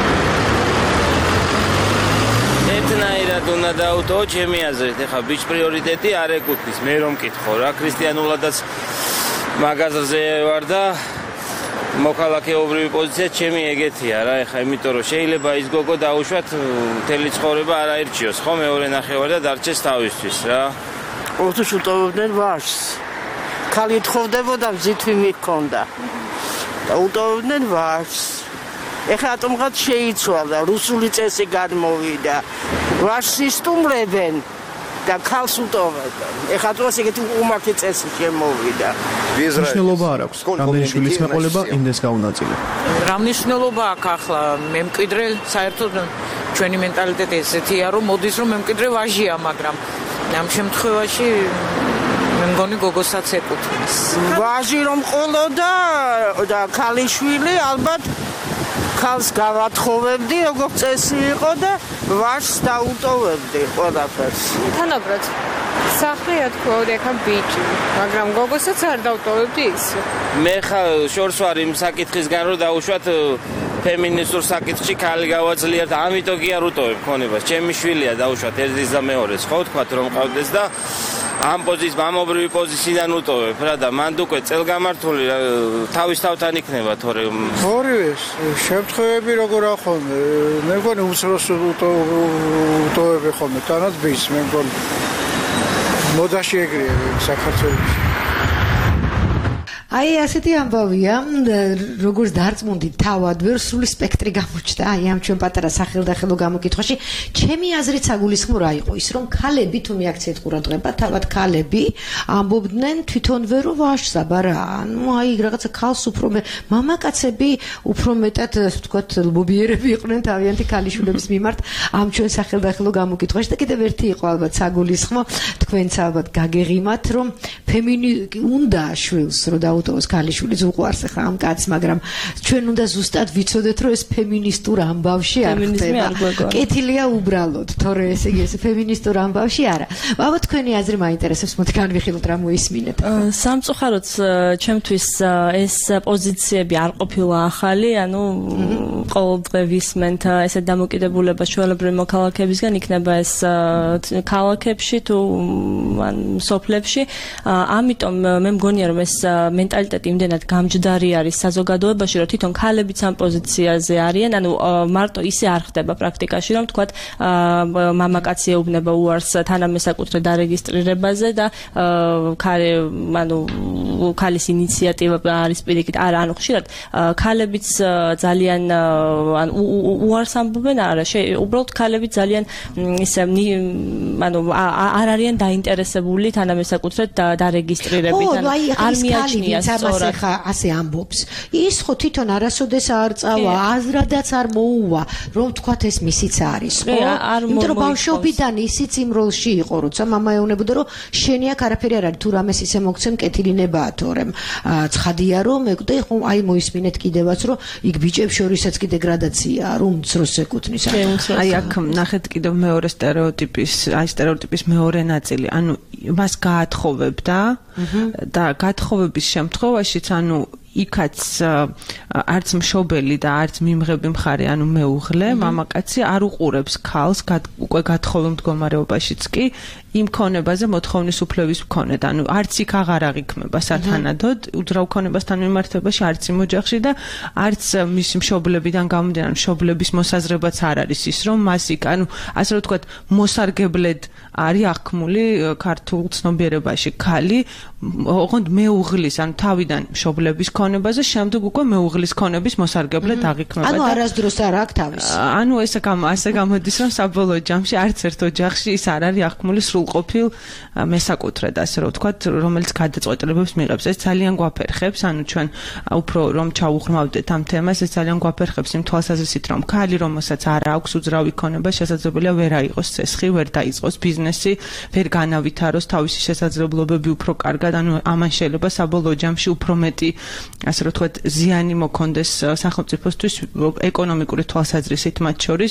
ერთნაირად უნდა დაუთო ჩემი აზრით, ეხლა ბიჭ პრიორიტეტი არ ეკუთვნის, მე რომ მკითხო რა, ქრისტიანულადაც მაღაზიაზე ვარ და მოქალაქეობრივი პოზიცია ჩემი ეგეთია რა, ეხლა იმიტომ რომ შეიძლება ის გოგო დაუშვათ მთელი ცხოვრება არ აირჩიოს, ხო, მეორე ნახევარი და დარჩეს თავისთვის რა. ოთუს უტოვებდნენ ვაჟს. ქალი თხოვდებოდა მზითვი მიქონდა. და უტოვებდნენ ვაჟს. ეხლა ატომღაც შეიცვალა, რუსული წესი გადმოვიდა. ვაჟს ისტუმრებენ და ქალს უტოვებენ. ეხლა თვითონ ეგეთი უმართი წესი შემოვიდა. მნიშვნელობა არ აქვს. რამდენი შვილის მეყოლება იმდეს გაუნაწილე. რა მნიშვნელობა აქვს ახლა მემკვიდრე საერთოდ ჩვენი მენტალიტეტი ესეთია რომ მოდის რომ მემკვიდრე ვაჟია, მაგრამ ამ შემთხვევაში მე მგონი გოგოსაც ეკუთვნის. ვაჟი რომ ყოლოდა და ქალიშვილი ალბათ ქალს გავათხოვებდი, როგორც წესი იყო და ვაჟს დაუტოვებდი ყველაფერს. თანაბრად სახლია თქო ეხა ბიჭი, მაგრამ გოგოსაც არ დავტოვებდი ის. მე ხა შორს ვარ იმ საკითხისგან რომ დაუშვათ ფემინისტურ საკითხში ქალი გავაძლიერთ, ამიტომ კი არ უტოვებ ქონებას. ჩემი შვილია დაუშვათ ერთის და მეორეს, ხო თქვათ რომ ყავდეს და ამ პოზიციის, მამობრივი პოზიციიდან უტოვებ რა და მანდ უკვე წელგამართული თავის თავთან იქნება თორე ორივეს შემთხვევები როგორ ახონე მე მგონი უსროს უტოვებ ხოლმე თანაც ბის მე მგონი მოდაში ეგრეა საქართველოში აი ასეთი ამბავია, როგორც დარწმუნდი თავად ვერ სრული სპექტრი გამოჩნდა აი ამ ჩვენ პატარა სახელდახელო გამოკითხვაში. ჩემი აზრით საგულისხმო რა იყო ის, რომ ქალები თუ მიაქციეთ ყურადღება, თავად ქალები ამბობდნენ თვითონვე რომ ვაჟს აბარა. ანუ აი რაღაცა ქალს უფრო მამაკაცები უფრო მეტად ასე ვთქვათ ლობიერები იყვნენ თავიანთი ქალიშვილების მიმართ ამ ჩვენ სახელდახელო გამოკითხვაში და კიდევ ერთი იყო ალბათ საგულისხმო, თქვენც ალბათ გაგეღიმათ, რომ ფემინი უნდა შვილს რომ ოს ქალიშვილის უყვარს ახლა ამ კაცს, მაგრამ ჩვენ უნდა ზუსტად ვიცოდეთ, რომ ეს ფემინისტურ ამბავში არ ხდება. კეთილია უბრალოდ, თორე ესე იგი ეს ფემინისტურ ამბავში არა. ვაბა თქვენი აზრი მაინტერესებს, მოდი განვიხილოთ რა მოისმინეთ. სამწუხაროდ ჩემთვის ეს პოზიციები არ ყოფილა ახალი, ანუ ყოველდღე ვისმენთ ესეთ დამოკიდებულებას ჩვეულებრივი მოქალაქეებისგან, იქნება ეს ქალაქებში თუ ან სოფლებში. ამიტომ მე მგონია რომ ეს მენტალიტეტი იმდენად გამჯდარი არის საზოგადოებაში, რომ თვითონ ქალებიც ამ პოზიციაზე არიან, ანუ მარტო ისე არ ხდება პრაქტიკაში, რომ თქვათ მამაკაცი ეუბნება უარს თანამესაკუთრე დარეგისტრირებაზე და ქალი, ანუ ქალის ინიციატივა არის პირიქით, არა, ანუ ხშირად ქალებიც ძალიან ანუ უარს ამბობენ, არა, უბრალოდ ქალები ძალიან ისე ანუ არ არიან დაინტერესებული თანამესაკუთრე დარეგისტრირებით, ანუ არ მიაჩნია სწორად ასე ამბობს. ის ხო თვითონ არასოდეს არ წავა, აზრადაც არ მოუვა, რომ თქვათ ეს მისიც არის, ხო? იმიტომ რომ ბავშვობიდან ისიც იმ როლში იყო, როცა მამა ეუბნებოდა, რომ შენი აქ არაფერი არ არის, თუ რამეს ისე მოგცემ კეთილინებაა, თორემ ცხადია რომ ეკუტე, ხო, აი მოისმინეთ კიდევაც, რომ იქ ბიჭებს შორისაც კი დეგრადაციაა, რომ უმცროს ეკუთვნის. აი აქ ნახეთ კიდევ მეორე სტერეოტიპის, აი სტერეოტიპის მეორე ნაწილი, ანუ მას გაათხოვებდა და გათხოვების შემთხვევაშიც ანუ იქაც არც მშობელი და არც მიმღები მხარე, ანუ მეუღლე, მამაკაცი არ უყურებს ქალს უკვე გათხოვილ მდგომარეობაშიც კი იმ ქონებაზე მოთხოვნის უფლების მქონედ, ანუ არც იქ აღარ აღიქმება სათანადოდ უძრავ ქონებასთან მიმართებაში, არც იმ ოჯახში და არც მისი მშობლებიდან გამომდინარე, მშობლების მოსაზრებაც არ არის ის, რომ მას იქ, ანუ ასე რომ ვთქვათ, მოსარგებლედ არის აღქმული ქართულ ცნობიერებაში ქალი, ოღონდ მეუღლის, ანუ თავიდან მშობლების ქონებაზე, შემდეგ უკვე მეუღლის ქონების მოსარგებლად აღიქმება. ანუ არასდროს არ აქვს თავის. ანუ ესე ასე გამოდის, რომ საბოლოო ჯამში არც ერთ ოჯახში ის არ არის აღქმული სრულყოფილ მესაკუთრედ, ასე რომ ვთქვათ, რომელიც გადაწყვეტილებებს მიიღებს. ეს ძალიან გვაფერხებს, ანუ ჩვენ უფრო რომ ჩაუღრმავდეთ ამ თემას, ეს ძალიან გვაფერხებს იმ თვალსაზრისით, რომ ქალი, რომელსაც არ აქვს უძრავი ქონება, შესაძლებელია ვერ აიღოს ცესხი, ვერ დაიწყოს ბიზნესი, ვერ განავითაროს თავისი შესაძლებლობები უფრო კარგად, ანუ ამან შეიძლება საბოლოო ჯამში უფრო მეტი ასე რომ ვთქვათ, ზიანი მოქონდეს სახელმწიფოსთვის ეკონომიკური თვალსაზრისით მათ შორის.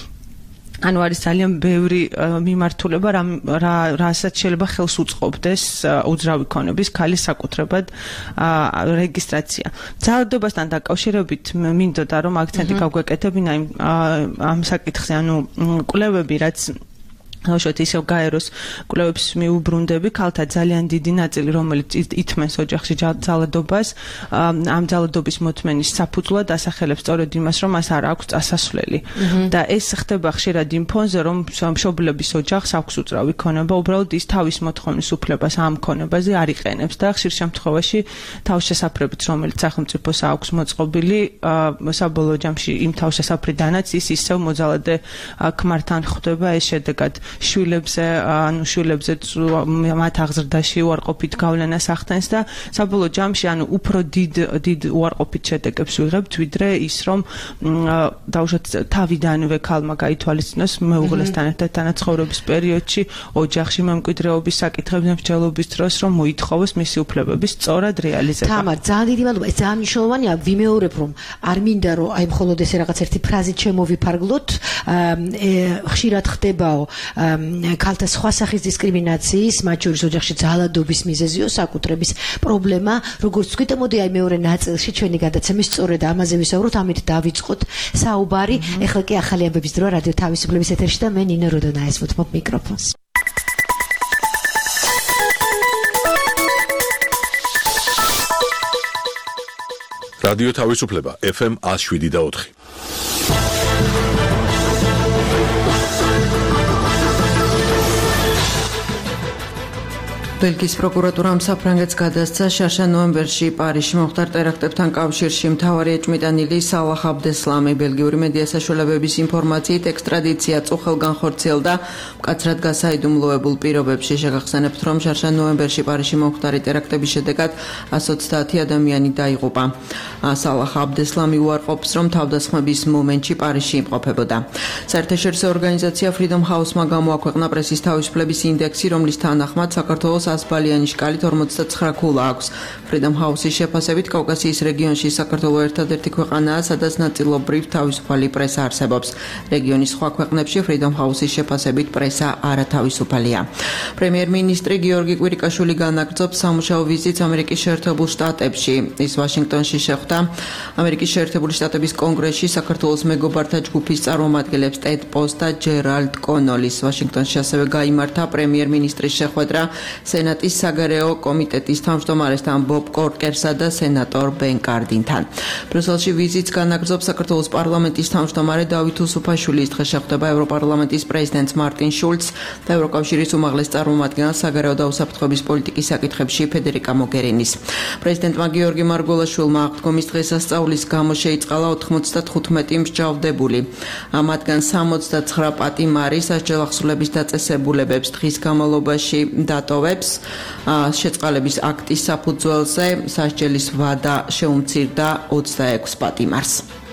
ანუ არის ძალიან ბევრი მიმართულება, რასაც შეიძლება ხელს უწყობდეს უძრავი ქონების ქალის საკუთრებად რეგისტრაცია. ძალადობასთან დაკავშირებით მინდოდა რომ აქცენტი გავგვეკეთებინა ამ საკითხზე, ანუ კვლევები, რაც უშოთ ისევ გაეროს კვლევებს მიუბრუნდები ქალთა ძალიან დიდი ნაწილი რომელიც ითმენს ოჯახში ძალადობას ამ ძალადობის მოთმენის საფუძვლად ასახელებს სწორედ იმას რომ მას არ აქვს წასასვლელი და ეს ხდება ხშირად იმ ფონზე რომ მშობლების ოჯახს აქვს უძრავი ქონება უბრალოდ ის თავის მოთხოვნის უფლებას ამ ქონებაზე არ იყენებს და ხშირ შემთხვევაში თავშესაფრებით რომელიც სახელმწიფოს აქვს მოწყობილი საბოლოო ჯამში იმ თავშესაფრიდანაც ის ისევ მოძალადე ქმართან ხვდება ეს შედეგად შვილებზე ანუ შვილებზე მათ აღზრდაში უარყოფით გავლენას ახდენს და საბოლოო ჯამში ანუ უფრო დიდ დიდ უარყოფით შედეგებს ვიღებთ ვიდრე ის რომ დაუშვათ თავიდანვე ქალმა გაითვალისწინოს მეუღლესთან ერთად თანაცხოვრების პერიოდში ოჯახში მემკვიდრეობის საკითხებზე მსჯელობის დროს რომ მოითხოვოს მისი უფლებების სწორად რეალიზება. თამარ, ძალიან დიდი მადლობა. ეს ძალიან მნიშვნელოვანია. ვიმეორებ რომ არ მინდა რომ აი მხოლოდ ესე რაღაც ერთი ფრაზით შემოვიფარგლოთ. ხშირად ხდებაო ქალთა სხვა სახის დისკრიმინაციის, მათ შორის ოჯახში ძალადობის მიზეზიო საკუთრების პრობლემა, როგორც ვთქვით, მოდი აი მეორე ნაწილში ჩვენი გადაცემის სწორედ ამაზე ვისაუბროთ, ამით დავიწყოთ საუბარი. ეხლა კი ახალი ამბების დროა რადიო თავისუფლების ეთერში და მე ნინო როდონაეს ვუთმობ მიკროფონს. რადიო თავისუფლება ეფ ემ one oh seven და four. ბელგიის პროკურატურამ საფრანგეთს გადასცა შარშა ნოემბერში პარიზში მომხდარ ტერაქტებთან კავშირში მთავარი ეჭვმიტანილი სალაჰ აბდესლამი ბელგიური მედია საშუალებების ინფორმაციით ექსტრადიცია წუხელ განხორციელდა მკაცრად გასაიდუმლოებულ პირობებში შეგახსენებთ რომ შარშა ნოემბერში პარიზში მომხდარი ტერაქტების შედეგად one hundred thirty ადამიანი დაიღუპა სალაჰ აბდესლამი უარყოფს რომ თავდასხმების მომენტში პარიზში იმყოფებოდა საერთაშორისო ორგანიზაცია Freedom House-მა გამოაქვეყნა პრესის თავისუფლების ინდექსი რომლის თანახმად საქართველოს ასბალიანი შკალით forty-nine ქულა აქვს. Freedom House-ის შეფასებით კავკასიის რეგიონში საქართველო ერთადერთი ქვეყანაა, სადაც ნაწილობრივ თავისუფალი პრესა არსებობს. რეგიონის სხვა ქვეყნებში Freedom House-ის შეფასებით პრესა არათავისუფალია. პრემიერ-მინისტრი გიორგი კვირიკაშვილი განაგრძობს სამუშაო ვიზიტს ამერიკის შეერთებულ შტატებში. ის ვაშინგტონში შეხვდა ამერიკის შეერთებული შტატების კონგრესში საქართველოს მეგობართა ჯგუფის წარმომადგენლებს ტედ პოს და ჯერალდ კონოლის. ვაშინგტონში ასევე გაიმართა პრემიერ-მინისტრის შეხვედრა სენატის საგარეო კომიტეტის თავმჯდომარესთან ბობ კორკერსა და სენატორ ბენ კარდინთან. ბრიუსელში ვიზიტს განაგრძობს საქართველოს პარლამენტის თავმჯდომარე დავით უსუფაშვილის დღეს შეხვდება ევროპარლამენტის პრეზიდენტს მარტინ შულცს და ევროკავშირის უმაღლეს წარმომადგენელს საგარეო და უსაფრთხოების პოლიტიკის საკითხებში ფედერიკა მოგერინის. პრეზიდენტმა გიორგი მარგველაშვილმა აღდგომის დღესასწაულის გამო შეიწყალა ninety-five მსჯავრდებული. მათგან sixty-nine პატიმარი სასჯელ ახსნილების დაწესებულებებს დღის განმავლობაში დატოვებს შეწყალების აქტის საფუძველზე სასჯელის ვადა შეუმცირდა twenty-six პატიმარს.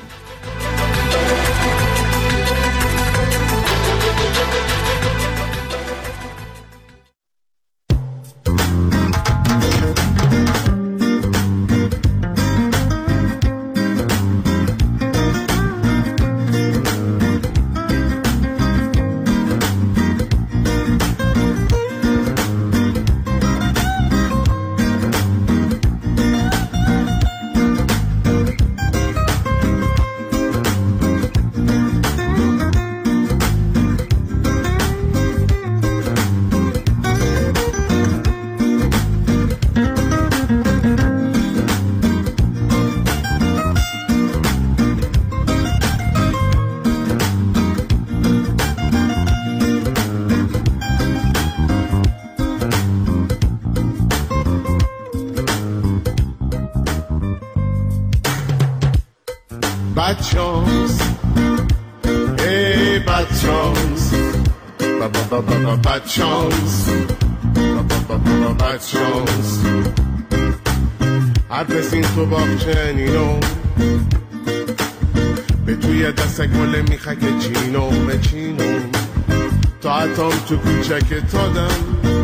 Bad chance, hey, bad chance, ba ba ba ba ba bad chance, ba ba ba ba ba bad chance. I've been seen to boxing, you know. Between the segmole mi khake chino, me chino. To atom to check it to them.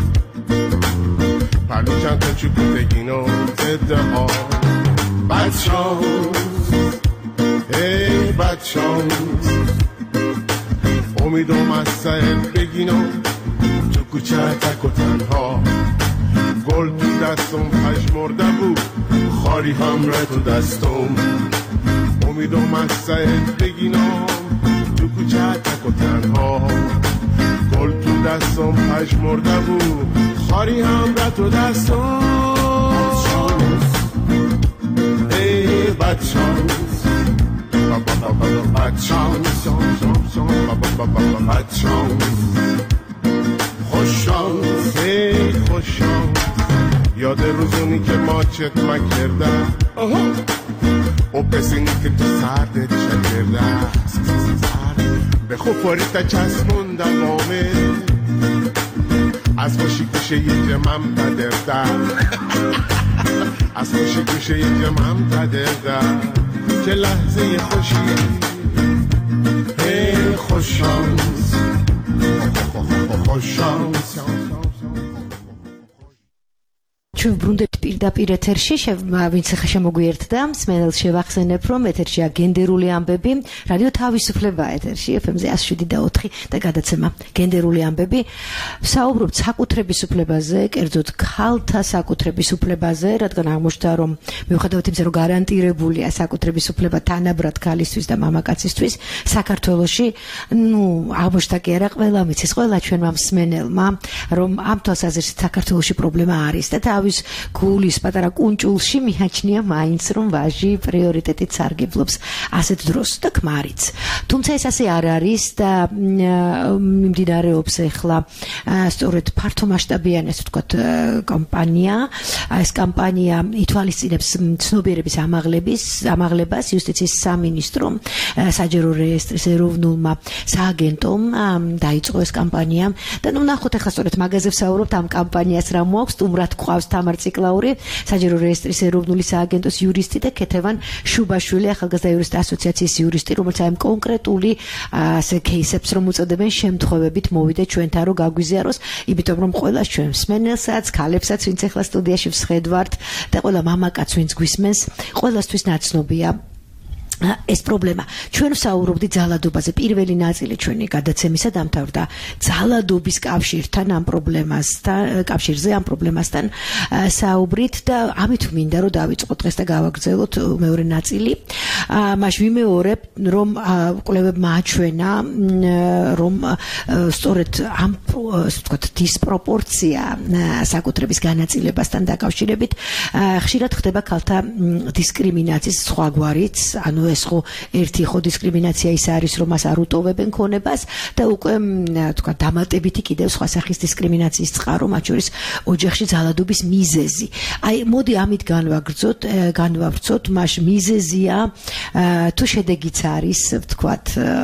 Palu chante tu kutegino, c'est dehors. Bad chance. Hey, bad chance. امیدو مسائل بگینم تو کوچه تک و تنها گل تو دستم پژمرده بود خاری همراه تو دستم امیدو مسائل بگینم تو کوچه تک و تنها گل تو دستم پژمرده بود خاری هم به تو دستم ای بد شانس بد شانس بد شانس خوش شانس ای خوش شانس یاد روزونی که ما چکمک کردم و پسینی که تو سردت چکرده به خوب فاریتا چسبوندم آمه از خوشی گوشه یه جمعم تدردم از خوشی گوشه یه جمعم تدردم چه لحظه خوشی ای خوش شانس خوش شانس ჩვენ ბრუნდებთ პირდაპირ ეთერში, ვინც ახლა შემოგვიერთდა, მსმენელს შევახსენებ, რომ ეთერშია გენდერული ამბები, რადიო თავისუფლება ეთერში, ეფ ემ-ზე εκ შვიდი და ოთხი და გადაცემა გენდერული ამბები. ვსაუბრობთ საკუთრების უფლებაზე, კერძოდ ქალთა საკუთრების უფლებაზე, რადგან აღმოჩნდა, რომ მიუხედავად იმისა, რომ გარანტირებულია საკუთრების უფლება თანაბრად ქალისთვის და მამაკაცისთვის, საქართველოში, ნუ აღმოჩნდა კი არა, ყველა მიცის, ყველა ჩვენმა მსმენელმა, რომ ამ თვალსაზრისით საქართველოში პრობლემა არის და თავის გულის პატარა კუნჭულში მიაჩნია მაინც რომ ვაჟი პრიორიტეტით სარგებლობს ასეთ დროს და ქმარიც. თუმცა ეს ასე არ არის და მიმდინარეობს ახლა სწორედ ფართომასშტაბიანი ასე ვთქვათ კამპანია. ეს კამპანია ითვალისწინებს ცნობიერების ამაღლების ამაღლებას იუსტიციის სამინისტრომ საჯარო რეესტრის ეროვნულმა სააგენტომ დაიწყო ეს კამპანია და ნუ ნახოთ ახლა სწორედ მაგაზე ვსაუბრობთ ამ კამპანიას რა მოაქვს თუმრად ყავს თამარ ციკლაური საჯარო რეესტრის ეროვნული სააგენტოს იურისტი და ქეთევან შუბაშვილი ახალგაზრდა იურისტთა ასოციაციის იურისტი რომელიც აი კონკრეტული ასე кейსებს რომ უწოდებენ შემთხვევებით მოვიდა ჩვენთან რომ გაგვიზიაროს იმიტომ რომ ყველა ჩვენ მსმენელსაც ქალებსაც ვინც ახლა სტუდიაში ვსხედვართ და ყველა მამაკაც ვინც გვისმენს ყველასთვის ნაცნობია ეს პრობლემა. ჩვენ ვსაუბრობდი ძალადობაზე. პირველი ნაწილი ჩვენი გადაცემისა დამთავრდა ძალადობის კავშირთან ამ პრობლემასთან, კავშირზე ამ პრობლემასთან საუბრით და ამით მინდა რომ დავიწყოთ დღეს და გავაგრძელოთ მეორე ნაწილი. მაშ ვიმეორებ რომ კვლევებმა აჩვენა რომ სწორედ ამ ასე ვთქვათ დისპროპორცია საკუთრების განაწილებასთან დაკავშირებით ხშირად ხდება ქალთა დისკრიმინაციის სხვაგვარიც, ანუ ეს ხო ერთი ხო დისკრიმინაცია ის არის რომ მას არ უტოვებენ ქონებას და უკვე თქვა დამატებითი კიდევ სხვა სახის დისკრიმინაციის წყარო მათ შორის ოჯახში ძალადობის მიზეზი. აი მოდი ამით განვაგრძოთ განვავრცოთ მაშ მიზეზია თუ შედეგიც არის ვთქვათ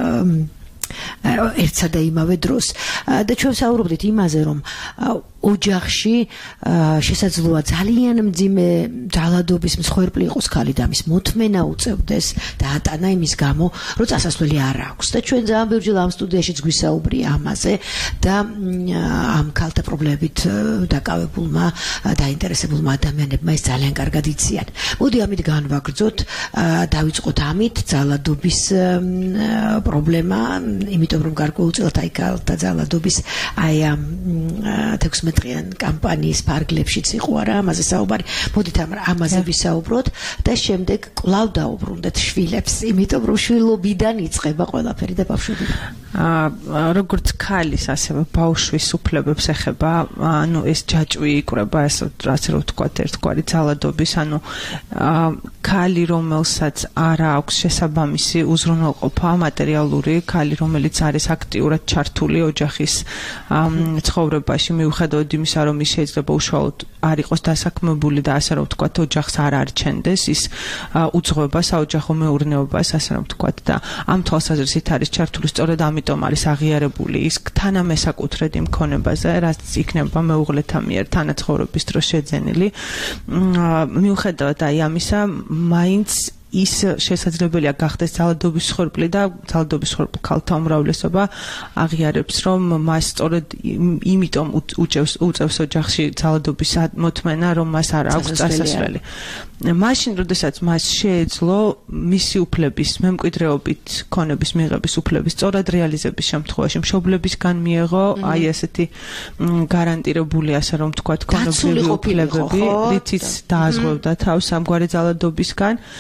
ერთსა და იმავე დროს და ჩვენ ვსაუბრობდით იმაზე რომ ოჯახში შესაძლოა ძალიან მძიმე ძალადობის მსხვერპლი იყოს ქალი და მის მოთმენა უწევდეს და ატანა იმის გამო რომ წასასვლელი არ აქვს და ჩვენ ძალიან ბევრჯერ ამ სტუდიაშიც გვისაუბრია ამაზე და ამ ქალთა პრობლემებით დაკავებულმა დაინტერესებულმა ადამიანებმა ეს ძალიან კარგად იციან. მოდი ამით განვაგრძოთ, დავიწყოთ ამით ძალადობის პრობლემა, იმიტომ რომ გარკვეულწილად აი ქალთა ძალადობის აი ამ თექვსმეტ-დღიან კამპანიის ფარგლებშიც იყო არა ამაზე საუბარი. მოდით ამაზე ვისაუბროთ და შემდეგ კვლავ დაუბრუნდეთ შვილებს, იმიტომ რომ შვილობიდან იწყება ყველაფერი და ბავშვობიდან. როგორც ქალის ასევე ბავშვის უფლებებს ეხება, ანუ ეს ჯაჭვი იკვრება ეს რაც რო ვთქვათ ერთგვარი ძალადობის, ანუ ქალი რომელსაც არ აქვს შესაბამისი უზრუნველყოფა მატერიალური, ქალი რომელიც არის აქტიურად ჩართული ოჯახის ცხოვრებაში მიუხედავად იმისა რომ ის შეიძლება უშუალოდ არ იყოს დასაქმებული და ასე რომ ვთქვათ ოჯახს არ არჩენდეს ის უძღვება საოჯახო მეურნეობას ასე რომ ვთქვათ და ამ თვალსაზრისით არის ჩართული სწორედ ამიტომ არის აღიარებული ის თანამესაკუთრედ იმ ქონებაზე რაც იქნება მეუღლეთა მიერ თანაცხოვრების დროს შეძენილი მიუხედავად აი ამისა მაინც ის შესაძლებელია გახდეს ძალადობის მსხვერპლი და ძალადობის მსხვერპლ ქალთა უმრავლესობა აღიარებს რომ მას სწორედ იმიტომ უწევს უწევს ოჯახში ძალადობის მოთმენა რომ მას არ აქვს წასასვლელი. მაშინ როდესაც მას შეეძლო მისი უფლების მემკვიდრეობით ქონების მიღების უფლების სწორად რეალიზების შემთხვევაში მშობლებისგან მიიღო აი ესეთი გარანტირებული ასე რომ ვთქვათ ქონობრივი უფლებები რითიც დააზღვევდა თავს ამგვარი ძალადობისგან და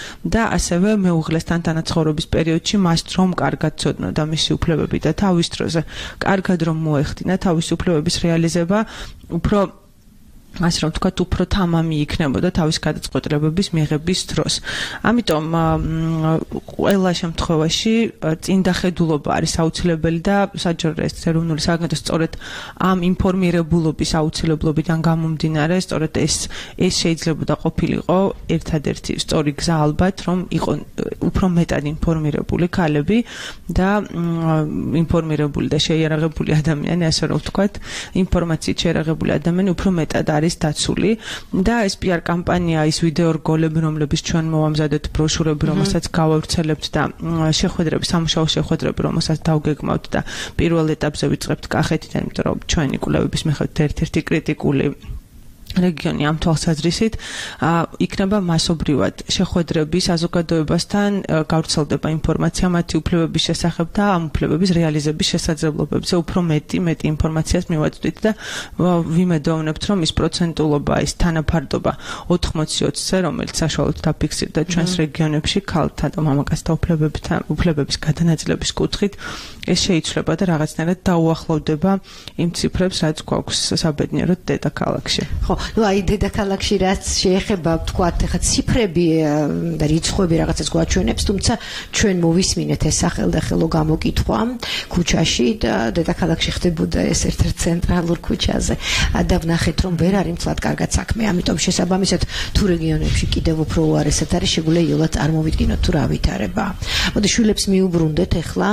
ასევე მეუღლესთან თანაცხოვრობის პერიოდში მას რომ კარგად ცოდნოდა მისი უფლებები და თავის დროზე კარგად რომ მოეხდინა თავის უფლებების რეალიზება უფრო ასე რომ თქვა უფრო თამამი იქნებოდა თავის გადაწყვეტილებების მიღების დროს. ამიტომ ყველა შემთხვევაში წინდა ხედულობა არის აუცილებელი და საჯარო რეესტრის ეროვნული სააგენტო სწორედ ამ ინფორმირებულობის აუცილებლობიდან გამომდინარე, სწორედ ეს ეს შეიძლებოდა ყოფილიყო ერთადერთი სწორი გზა ალბათ, რომ იყო უფრო მეტად ინფორმირებული ქალები და ინფორმირებული და შეიარაღებული ადამიანი, ასე რომ ვთქვათ, ინფორმაციით შეიარაღებული ადამიანი უფრო მეტად არის დაცული და ეს პიარ კამპანია, ის ვიდეო რგოლები, რომლებიც ჩვენ მოვამზადეთ, ბროშურები, რომელსაც გავავრცელებთ და შეხვედრები, სამუშაო შეხვედრები, რომელსაც დავგეგმავთ და პირველ ეტაპზე ვიწყებთ კახეთიდან, იმიტომ რომ ჩვენი კვლევების მიხედვით ერთ-ერთი კრიტიკული რეგიონი ამ თვალსაზრისით იქნება მასობრივად შეხვედრები საზოგადოებასთან, გავრცელდება ინფორმაცია მათი უფლებების შესახებ და ამ უფლებების რეალიზების შესაძლებლობებზე უფრო მეტი მეტი ინფორმაციას მივაწვდით და ვიმედოვნებთ, რომ ის პროცენტულობა, ის თანაფარდობა ოთხმოცი ოცზე, რომელიც საშუალოდ დაფიქსირდა ჩვენს რეგიონებში ქალთა და მამაკაცთა უფლებებთან უფლებების გადანაწილების კუთხით, ეს შეიცვლება და რაღაცნაირად დაუახლოვდება იმ ციფრებს, რაც გვაქვს საბედნიეროდ დედაქალაქში. ხო, ну აი დედაქალაქში რაც შეეხება ვთქვათ ახლა ციფრები და რიცხვები რაღაცას გვაჩვენებს, თუმცა ჩვენ მოვისმინეთ ეს სახელდახელო გამოკითხვა ქუჩაში და დედაქალაქში ხდებოდა ეს ერთ-ერთ ცენტრალურ ქუჩაზე და ვნახეთ რომ ვერ არის მთლად კარგად საქმე, ამიტომ შესაბამისად თუ რეგიონებში კიდევ უფრო უარესად არის, შეგვიძლია იოლად წარმოვიდგინოთ თუ რა ვითარება. მოდი შვილებს მიუბრუნდეთ ახლა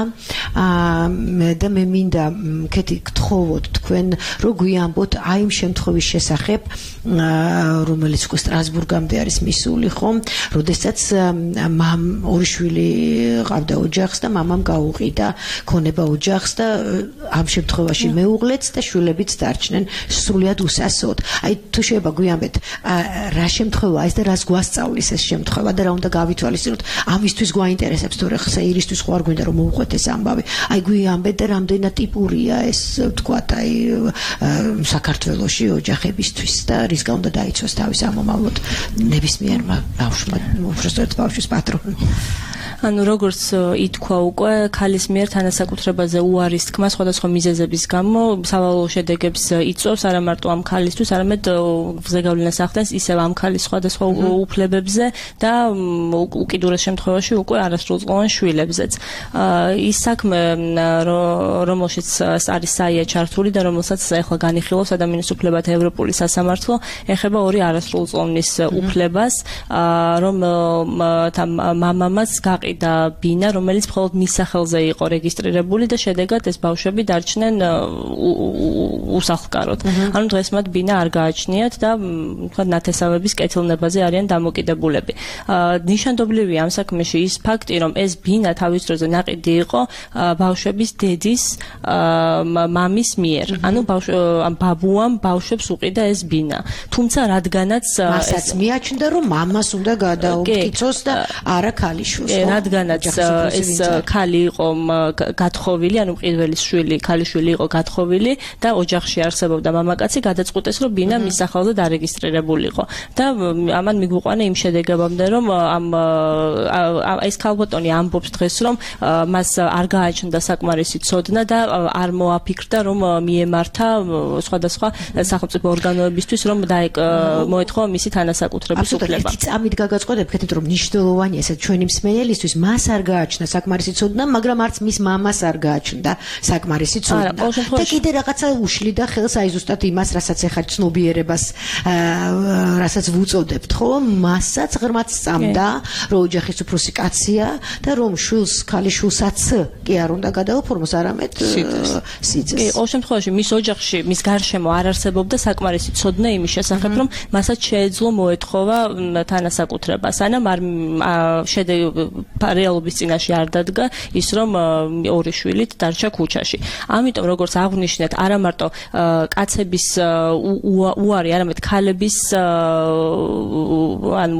და მე მინდა კეთი გთხოვოთ თქვენ რომ გვიამბოთ აი იმ შემთხვევის შესახებ, რომელიც უკვე სტრასბურგამდე არის მისული, ხომ? როდესაც მამ ორი შვილი ყავდა ოჯახს და მამამ გაუყიდა ქონება ოჯახს და ამ შემთხვევაში მეუღლეც და შვილებიც დარჩნენ სრულიად უსასოდ. აი თუ შეიძლება გვიამბეთ რა შემთხვევაა ეს და რას გვასწავლის ეს შემთხვევა და რა უნდა გავითვალისწინოთ? ამისთვის გვაინტერესებს თორე ხსა ირისთვის ხო არ გვინდა რომ მოვუყვეთ ეს ამბავი. აი გვიამბეთ და რამდენად ტიპურია ეს ვთქვათ აი საქართველოში ოჯახებისთვის და რისკა უნდა დაიცვას თავის ამომავლოდ ნებისმიერმა ბავშვმა, უბრალოდ ბავშვის პატრონი. ანუ როგორც ითქვა უკვე, ქალის მიერ თანასაკუთრებაზე უარის თქმა სხვადასხვა მიზეზების გამო სავალალო შედეგებს იწვევს არა მარტო ამ ქალისთვის, არამედ ზეგავლენას ახდენს ისევ ამ ქალის სხვადასხვა უფლებებზე და უკიდურეს შემთხვევაში უკვე არასრულწლოვან შვილებზეც. ის საქმე, რომელშიც არის საია ჩართული და რომელსაც ახლა განიხილავს ადამიანის უფლებათა ევროპული სასამართლო, ეხება ორი არასრულწლოვნის უფლებას, რომ მამამაც გაყიდა და ბინა, რომელიც მხოლოდ მის სახელზე იყო რეგისტრირებული და შედეგად ეს ბავშვები დარჩნენ უსახლკაროდ. ანუ დღეს მათ ბინა არ გააჩნიათ და თქვა ნათესავების კეთილნებაზე არიან დამოკიდებულები. ნიშანდობლივია ამ საქმეში ის ფაქტი, რომ ეს ბინა თავის დროზე ნაყიდი იყო ბავშვების დედის მამის მიერ. ანუ ამ ბაბუამ ბავშვებს უყიდა ეს ბინა. თუმცა რადგანაც მასაც მიაჩნდა, რომ მამას უნდა გადაუკიცოს და არა ქალიშვილს. რადგანაც ეს ქალი იყო გათხოვილი, ანუ პირველი შვილი, ქალიშვილი იყო გათხოვილი და ოჯახში არსებობდა მამაკაცი, გადაწყვიტეს, რომ ბინა მის სახელზე დარეგისტრირებულიყო. და ამან მიგვიყვანა იმ შედეგებამდე, რომ ამ ეს ქალბატონი ამბობს დღეს, რომ მას არ გააჩნდა საკმარისი ცოდნა და არ მოაფიქრდა, რომ მიემართა სხვადასხვა სახელმწიფო ორგანოებისთვის, რომ მოეთხოვა მისი თანასაკუთრების უფლება. ერთი წამით გაგაწყვეტებთ, რომ მნიშვნელოვანია ეს ჩვენი მსმენელისთვის მას არ გააჩნდა საკმარისი ცოდნა, მაგრამ არც მის მამას არ გააჩნდა საკმარისი ცოდნა. და კიდე რაღაცა უშლიდა ხელს აი ზუსტად იმას, რასაც ეხა ცნობიერებას, რასაც ვუწოდებთ, ხო? მასაც ღრმად სწამდა, რომ ოჯახის უფროსი კაცია და რომ შვილს, ქალიშვილსაც კი არ უნდა გადაუფორმოს, არამედ სიძეს. კი, ყოველ შემთხვევაში მის ოჯახში, მის გარშემო არ არსებობდა საკმარისი ცოდნა იმის შესახებ, რომ მასაც შეეძლო მოეთხოვა თანასაკუთრება. სანამ არ შედეგი რეალობის წინაშე არ დადგა ის რომ ორი შვილით დარჩა ქუჩაში. ამიტომ როგორც აღვნიშნეთ, არა მარტო კაცების უარი, არამედ ქალების ანუ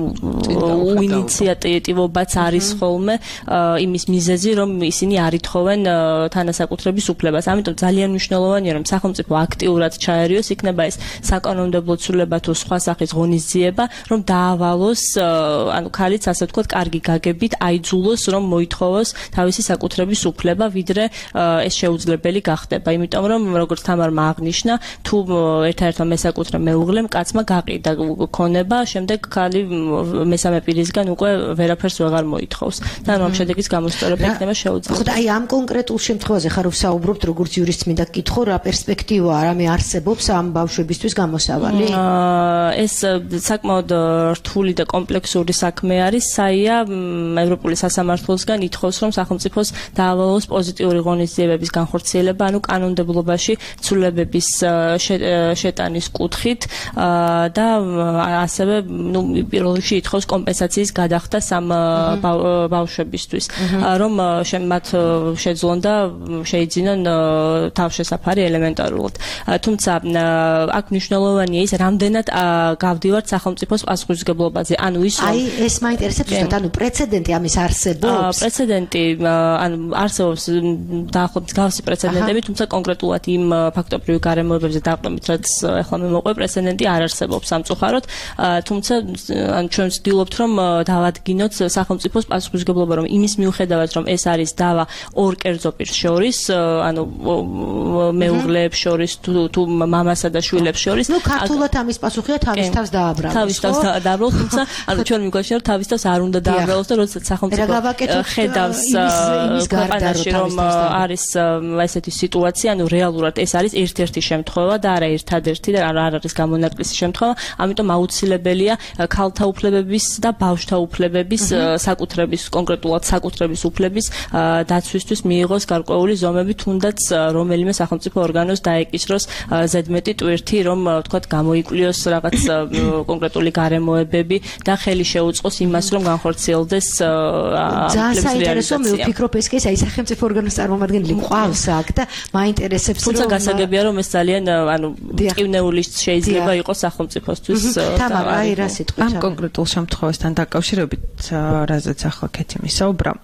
ინიციატივობაც არის ხოლმე იმის მიზეზი, რომ ისინი არ ითხოვენ თანასაკუთრების უფლებას. ამიტომ ძალიან მნიშვნელოვანია, რომ სახელმწიფო აქტიურად ჩაერიოს, იქნება ეს საკანონმდებლო ცვლილება თუ სხვა სახის ღონისძიება, რომ დაავალოს ანუ ქალიც ასე ვთქვათ, კარგი გაგებით აიძულოს, რომ მოითხოვოს თავისი საკუთრების უფლება, ვიდრე ეს შეუძლებელი გახდება. იმიტომ რომ როგორც თამარმა აღნიშნა, თუ ერთ-ერთმა მესაკუთრე მეუღლემ კაცმა გაყიდა ქონება, შემდეგ ქალი მესამე პირისგან უკვე ვერაფერს ვეღარ მოითხოვს. და რომ შედეგის გამოსწორება იქნება შეუძლებელი. ხო და აი ამ კონკრეტულ შემთხვევაზე ხარ ვსაუბრობთ როგორც იურისტ მინდა გითხო რა პერსპექტივა რამე არსებობს ამ ბავშვებისთვის გამოსავალი? ეს საკმაოდ რთული და კომპლექსური საქმე არის. საია ევროპული სასამართლოსგან ითხოვს, რომ სახელმწიფოს დაავალოს პოზიტიური ღონისძიებების განხორციელება, ანუ კანონმდებლობაში ცვლილებების შეტანის კუთხით და ასევე ნუ პირველ რიგში ითხოვს კომპენსაციის გადახდა სამ ბავშვებისთვის, რომ მათ შეძლონ და შეიძინონ თავშესაფარი ელემენტარულად. თუმცა აქ მნიშვნელოვანია ის, რამდენად გავდივართ სახელმწიფოს პასუხისმგებლობაზე. ანუ ის აი ეს მაინტერესებს ზუსტად, ანუ პრეცედენტი ამის არსებობს? პრეცედენტი ანუ არსებობს დაახლოებით მსგავსი პრეცედენტები, თუმცა კონკრეტულად იმ ფაქტობრივი გარემოებებზე დაყრდნობით, რაც ახლა მე მოყვე, პრეცედენტი არ არსებობს სამწუხაროდ, თუმცა ან ჩვენ ვცდილობთ, რომ დავადგინოთ სახელმწიფოს პასუხისმგებლობა, რომ იმის მიუხედავად, რომ ეს არის დავა ორ კერძო პირს შორის, ანუ მეუღლეებს შორის თუ მამასა და შვილებს შორის. ნუ ქართულად ამის პასუხია თავის თავს დააბრალოს. თავის თავს დააბრალოს, თუმცა ანუ ჩვენ მიგვაჩნია, რომ თავის თავს არ უნდა დააბრალოს და როდესაც სახელმწიფო ხედავს ქვეყანაში, რომ არის ესეთი სიტუაცია, ანუ რეალურად ეს არის ერთ-ერთი შემთხვევა და არა ერთადერთი და არ არის გამონაკლისი შემთხვევა, ამიტომ აუცილებელია ქალთა უფლებების და ბავშვთა უფლებების საკუთრების, კონკრეტულად საკუთრების უფლების დაცვისთვის მიიღოს გარკვეული ზომები, თუნდაც რომელიმე სახელმწიფო ორგანოს დაეკისროს ზედმეტი ტვირთი, რომ ვთქვათ გამოიკვლიოს რაღაც კონკრეტული გარემოებები და ხელი შეუწყოს იმას, რომ განხორციელდეს ძალიან საინტერესო მივფიქრობ ეს კი ეს აი სახელმწიფო ორგანოს წარმომადგენელი ყავს აქ და მაინტერესებს რომ თუმცა გასაგებია რომ ეს ძალიან ანუ ტკივნეული შეიძლება იყოს სახელმწიფოსთვის თამარ აი რა სიტყვით ამ კონკრეტულ შემთხვევასთან დაკავშირებით რაზეც ახლა კეთი მისაუბრა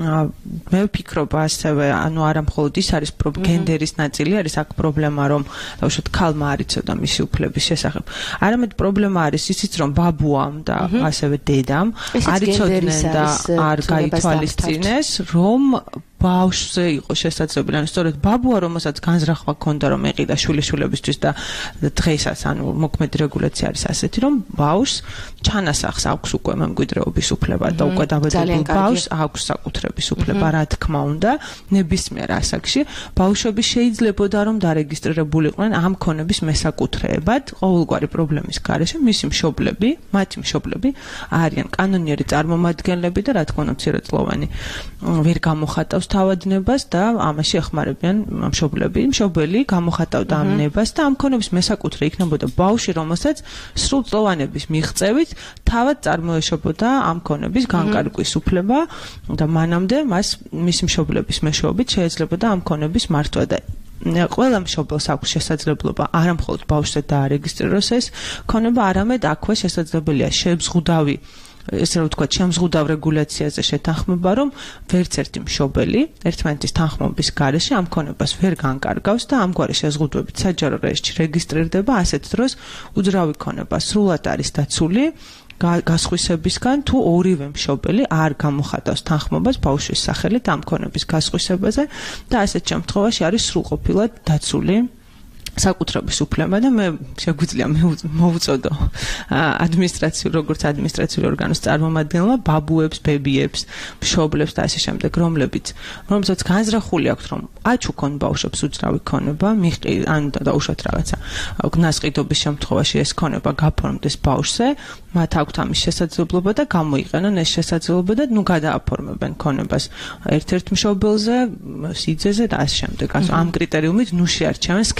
მე ვფიქრობ ასევე ანუ არა მხოლოდ ის არის გენდერის ნაწილი არის აქ პრობლემა რომ დავუშვათ ქალმა არ იცოდა მისი უფლების შესახებ არამედ პრობლემა არის ისიც რომ ბაბუამ და ასევე დედამ არ იცოდნენ და არ გაითვალისწინეს რომ ბავშვზე იყო შესაძლებელი, ანუ სწორედ ბაბუა, რომელსაც განზრახვა ჰქონდა, რომ ეყიდა შვილიშვილებისთვის და დღესაც, ანუ მოქმედი რეგულაცია არის ასეთი, რომ ბავშვს ჩანასახს აქვს უკვე მემკვიდრეობის უფლება და უკვე დაბადებულ ბავშვს აქვს საკუთრების უფლება, რა თქმა უნდა, ნებისმიერ ასაკში ბავშვები შეიძლებოდა რომ დარეგისტრირებულიყვნენ ამ ქონების მესაკუთრეებად, ყოველგვარი პრობლემის გარეშე, მისი მშობლები, მათი მშობლები არიან კანონიერი წარმომადგენლები და რა თქმა უნდა მცირეწლოვანი ვერ გამოხატავს თავადნებას და ამაში ეხმარებიან მშობლები. მშობელი გამოხატავდა ამ ნებას და ამ ქონების მესაკუთრე იქნებოდა ბავშვი, რომელსაც სრულწლოვანების მიღწევით თავად წარმოეშობოდა ამ ქონების განკარგვის უფლება და მანამდე მას მისი მშობლების მეშვეობით შეეძლებოდა ამ ქონების მართვა და ყველა მშობელს აქვს შესაძლებლობა არა მხოლოდ ბავშვზე დაარეგისტრიროს ეს ქონება, არამედ აქვე შესაძლებელია შეზღუდავი ესე რომ ვთქვათ, შემზღუდავ რეგულაციაზე შეთანხმება, რომ ვერც ერთი მშობელი ერთმანეთის თანხმობის გარეშე ამ ქონებას ვერ განკარგავს და ამგვარი შეზღუდვებით საჯარო რეესტრში რეგისტრირდება, ასეთ დროს უძრავი ქონება სრულად არის დაცული გასხვისებისგან თუ ორივე მშობელი არ გამოხატავს თანხმობას ბავშვის სახელით ამ ქონების გასხვისებაზე და ასეთ შემთხვევაში არის სრულყოფილად დაცული საკუთრების უფლება და მე შეგვიძლია მოვუწოდო ადმინისტრაციულ როგორც ადმინისტრაციული ორგანოს წარმომადგენელმა ბაბუებს, ბებიებს, მშობლებს და ასე შემდეგ, რომლებიც რომელსაც განზრახული აქვს რომ აჩუქონ ბავშვებს უძრავი ქონება, მიყი ან დაუშვათ რაღაცა გნასყიდობის შემთხვევაში ეს ქონება გაფორმდეს ბავშვზე, მათ აქვთ ამის შესაძლებლობა და გამოიყენონ ეს შესაძლებლობა და ნუ გადააფორმებენ ქონებას ერთ-ერთ მშობელზე, სიძეზე და ასე შემდეგ. ამ კრიტერიუმით ნუ შეარჩევენ სქესის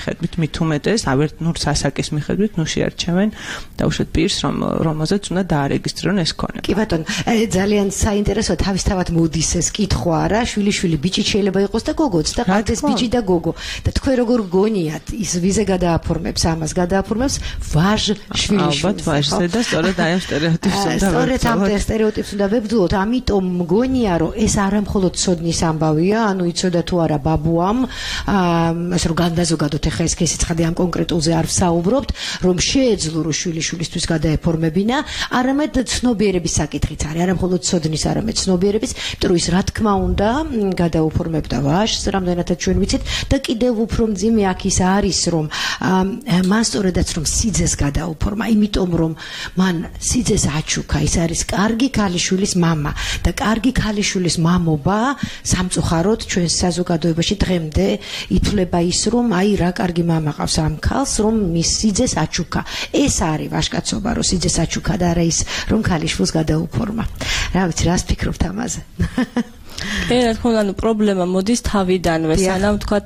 მიხედვით მით უმეტეს ავერტნურ სასაკის მიხედვით ნუ შეარჩევენ დაუშვათ პირს რომ რომელზეც უნდა დაარეგისტრირონ ეს ქონება. კი ბატონო, ძალიან საინტერესოა თავისთავად მოდის ეს კითხვა რა, შვილი-შვილი ბიჭი შეიძლება იყოს და გოგოც და ყავდეს ბიჭი და გოგო. და თქვენ როგორ გონიათ ის ვიზე გადააფორმებს ამას, გადააფორმებს ვაჟ შვილი-შვილი. ალბათ ვაჟზე და სწორედ აი ამ სტერეოტიპს უნდა ვებძოლოთ. სწორედ ამ სტერეოტიპს უნდა ვებძოლოთ, ამიტომ მგონია რომ ეს არა მხოლოდ ცოდნის ამბავია, ანუ იცოდა თუ არა ბაბუამ, ასე რომ განდაზოგადოთ ახლა ეს კესიცხადე ამ კონკრეტულზე არ ვსაუბრობთ, რომ შეეძლო რომ შვილი-შვილისთვის გადაეფორმებინა, არამედ ცნობიერების საკითხიც არის, არა მხოლოდ ცოდნის, არამედ ცნობიერების, იმიტომ რომ ის რა თქმა უნდა გადაუფორმებდა ვაჟს, რამდენადაც ჩვენ ვიცით და კიდევ უფრო მძიმე აქ ის არის, რომ მან სწორედაც რომ სიძეს გადაუფორმა, იმიტომ რომ მან სიძეს აჩუქა, ის არის კარგი ქალიშვილის მამა და კარგი ქალიშვილის მამობა სამწუხაროდ ჩვენ საზოგადოებაში დღემდე ითვლება ის, რომ აი რა კარგი მამა ყავს ამ ქალს, რომ მის სიძეს აჩუქა. ეს არის ვაჟკაცობა, რომ სიძეს აჩუქა და არა ის, რომ ქალიშვილს გადაუფორმა. რა ვიცი, რას ფიქრობთ ამაზე? კი, რა თქმა უნდა, პრობლემა მოდის თავიდანვე, სანამ თქვათ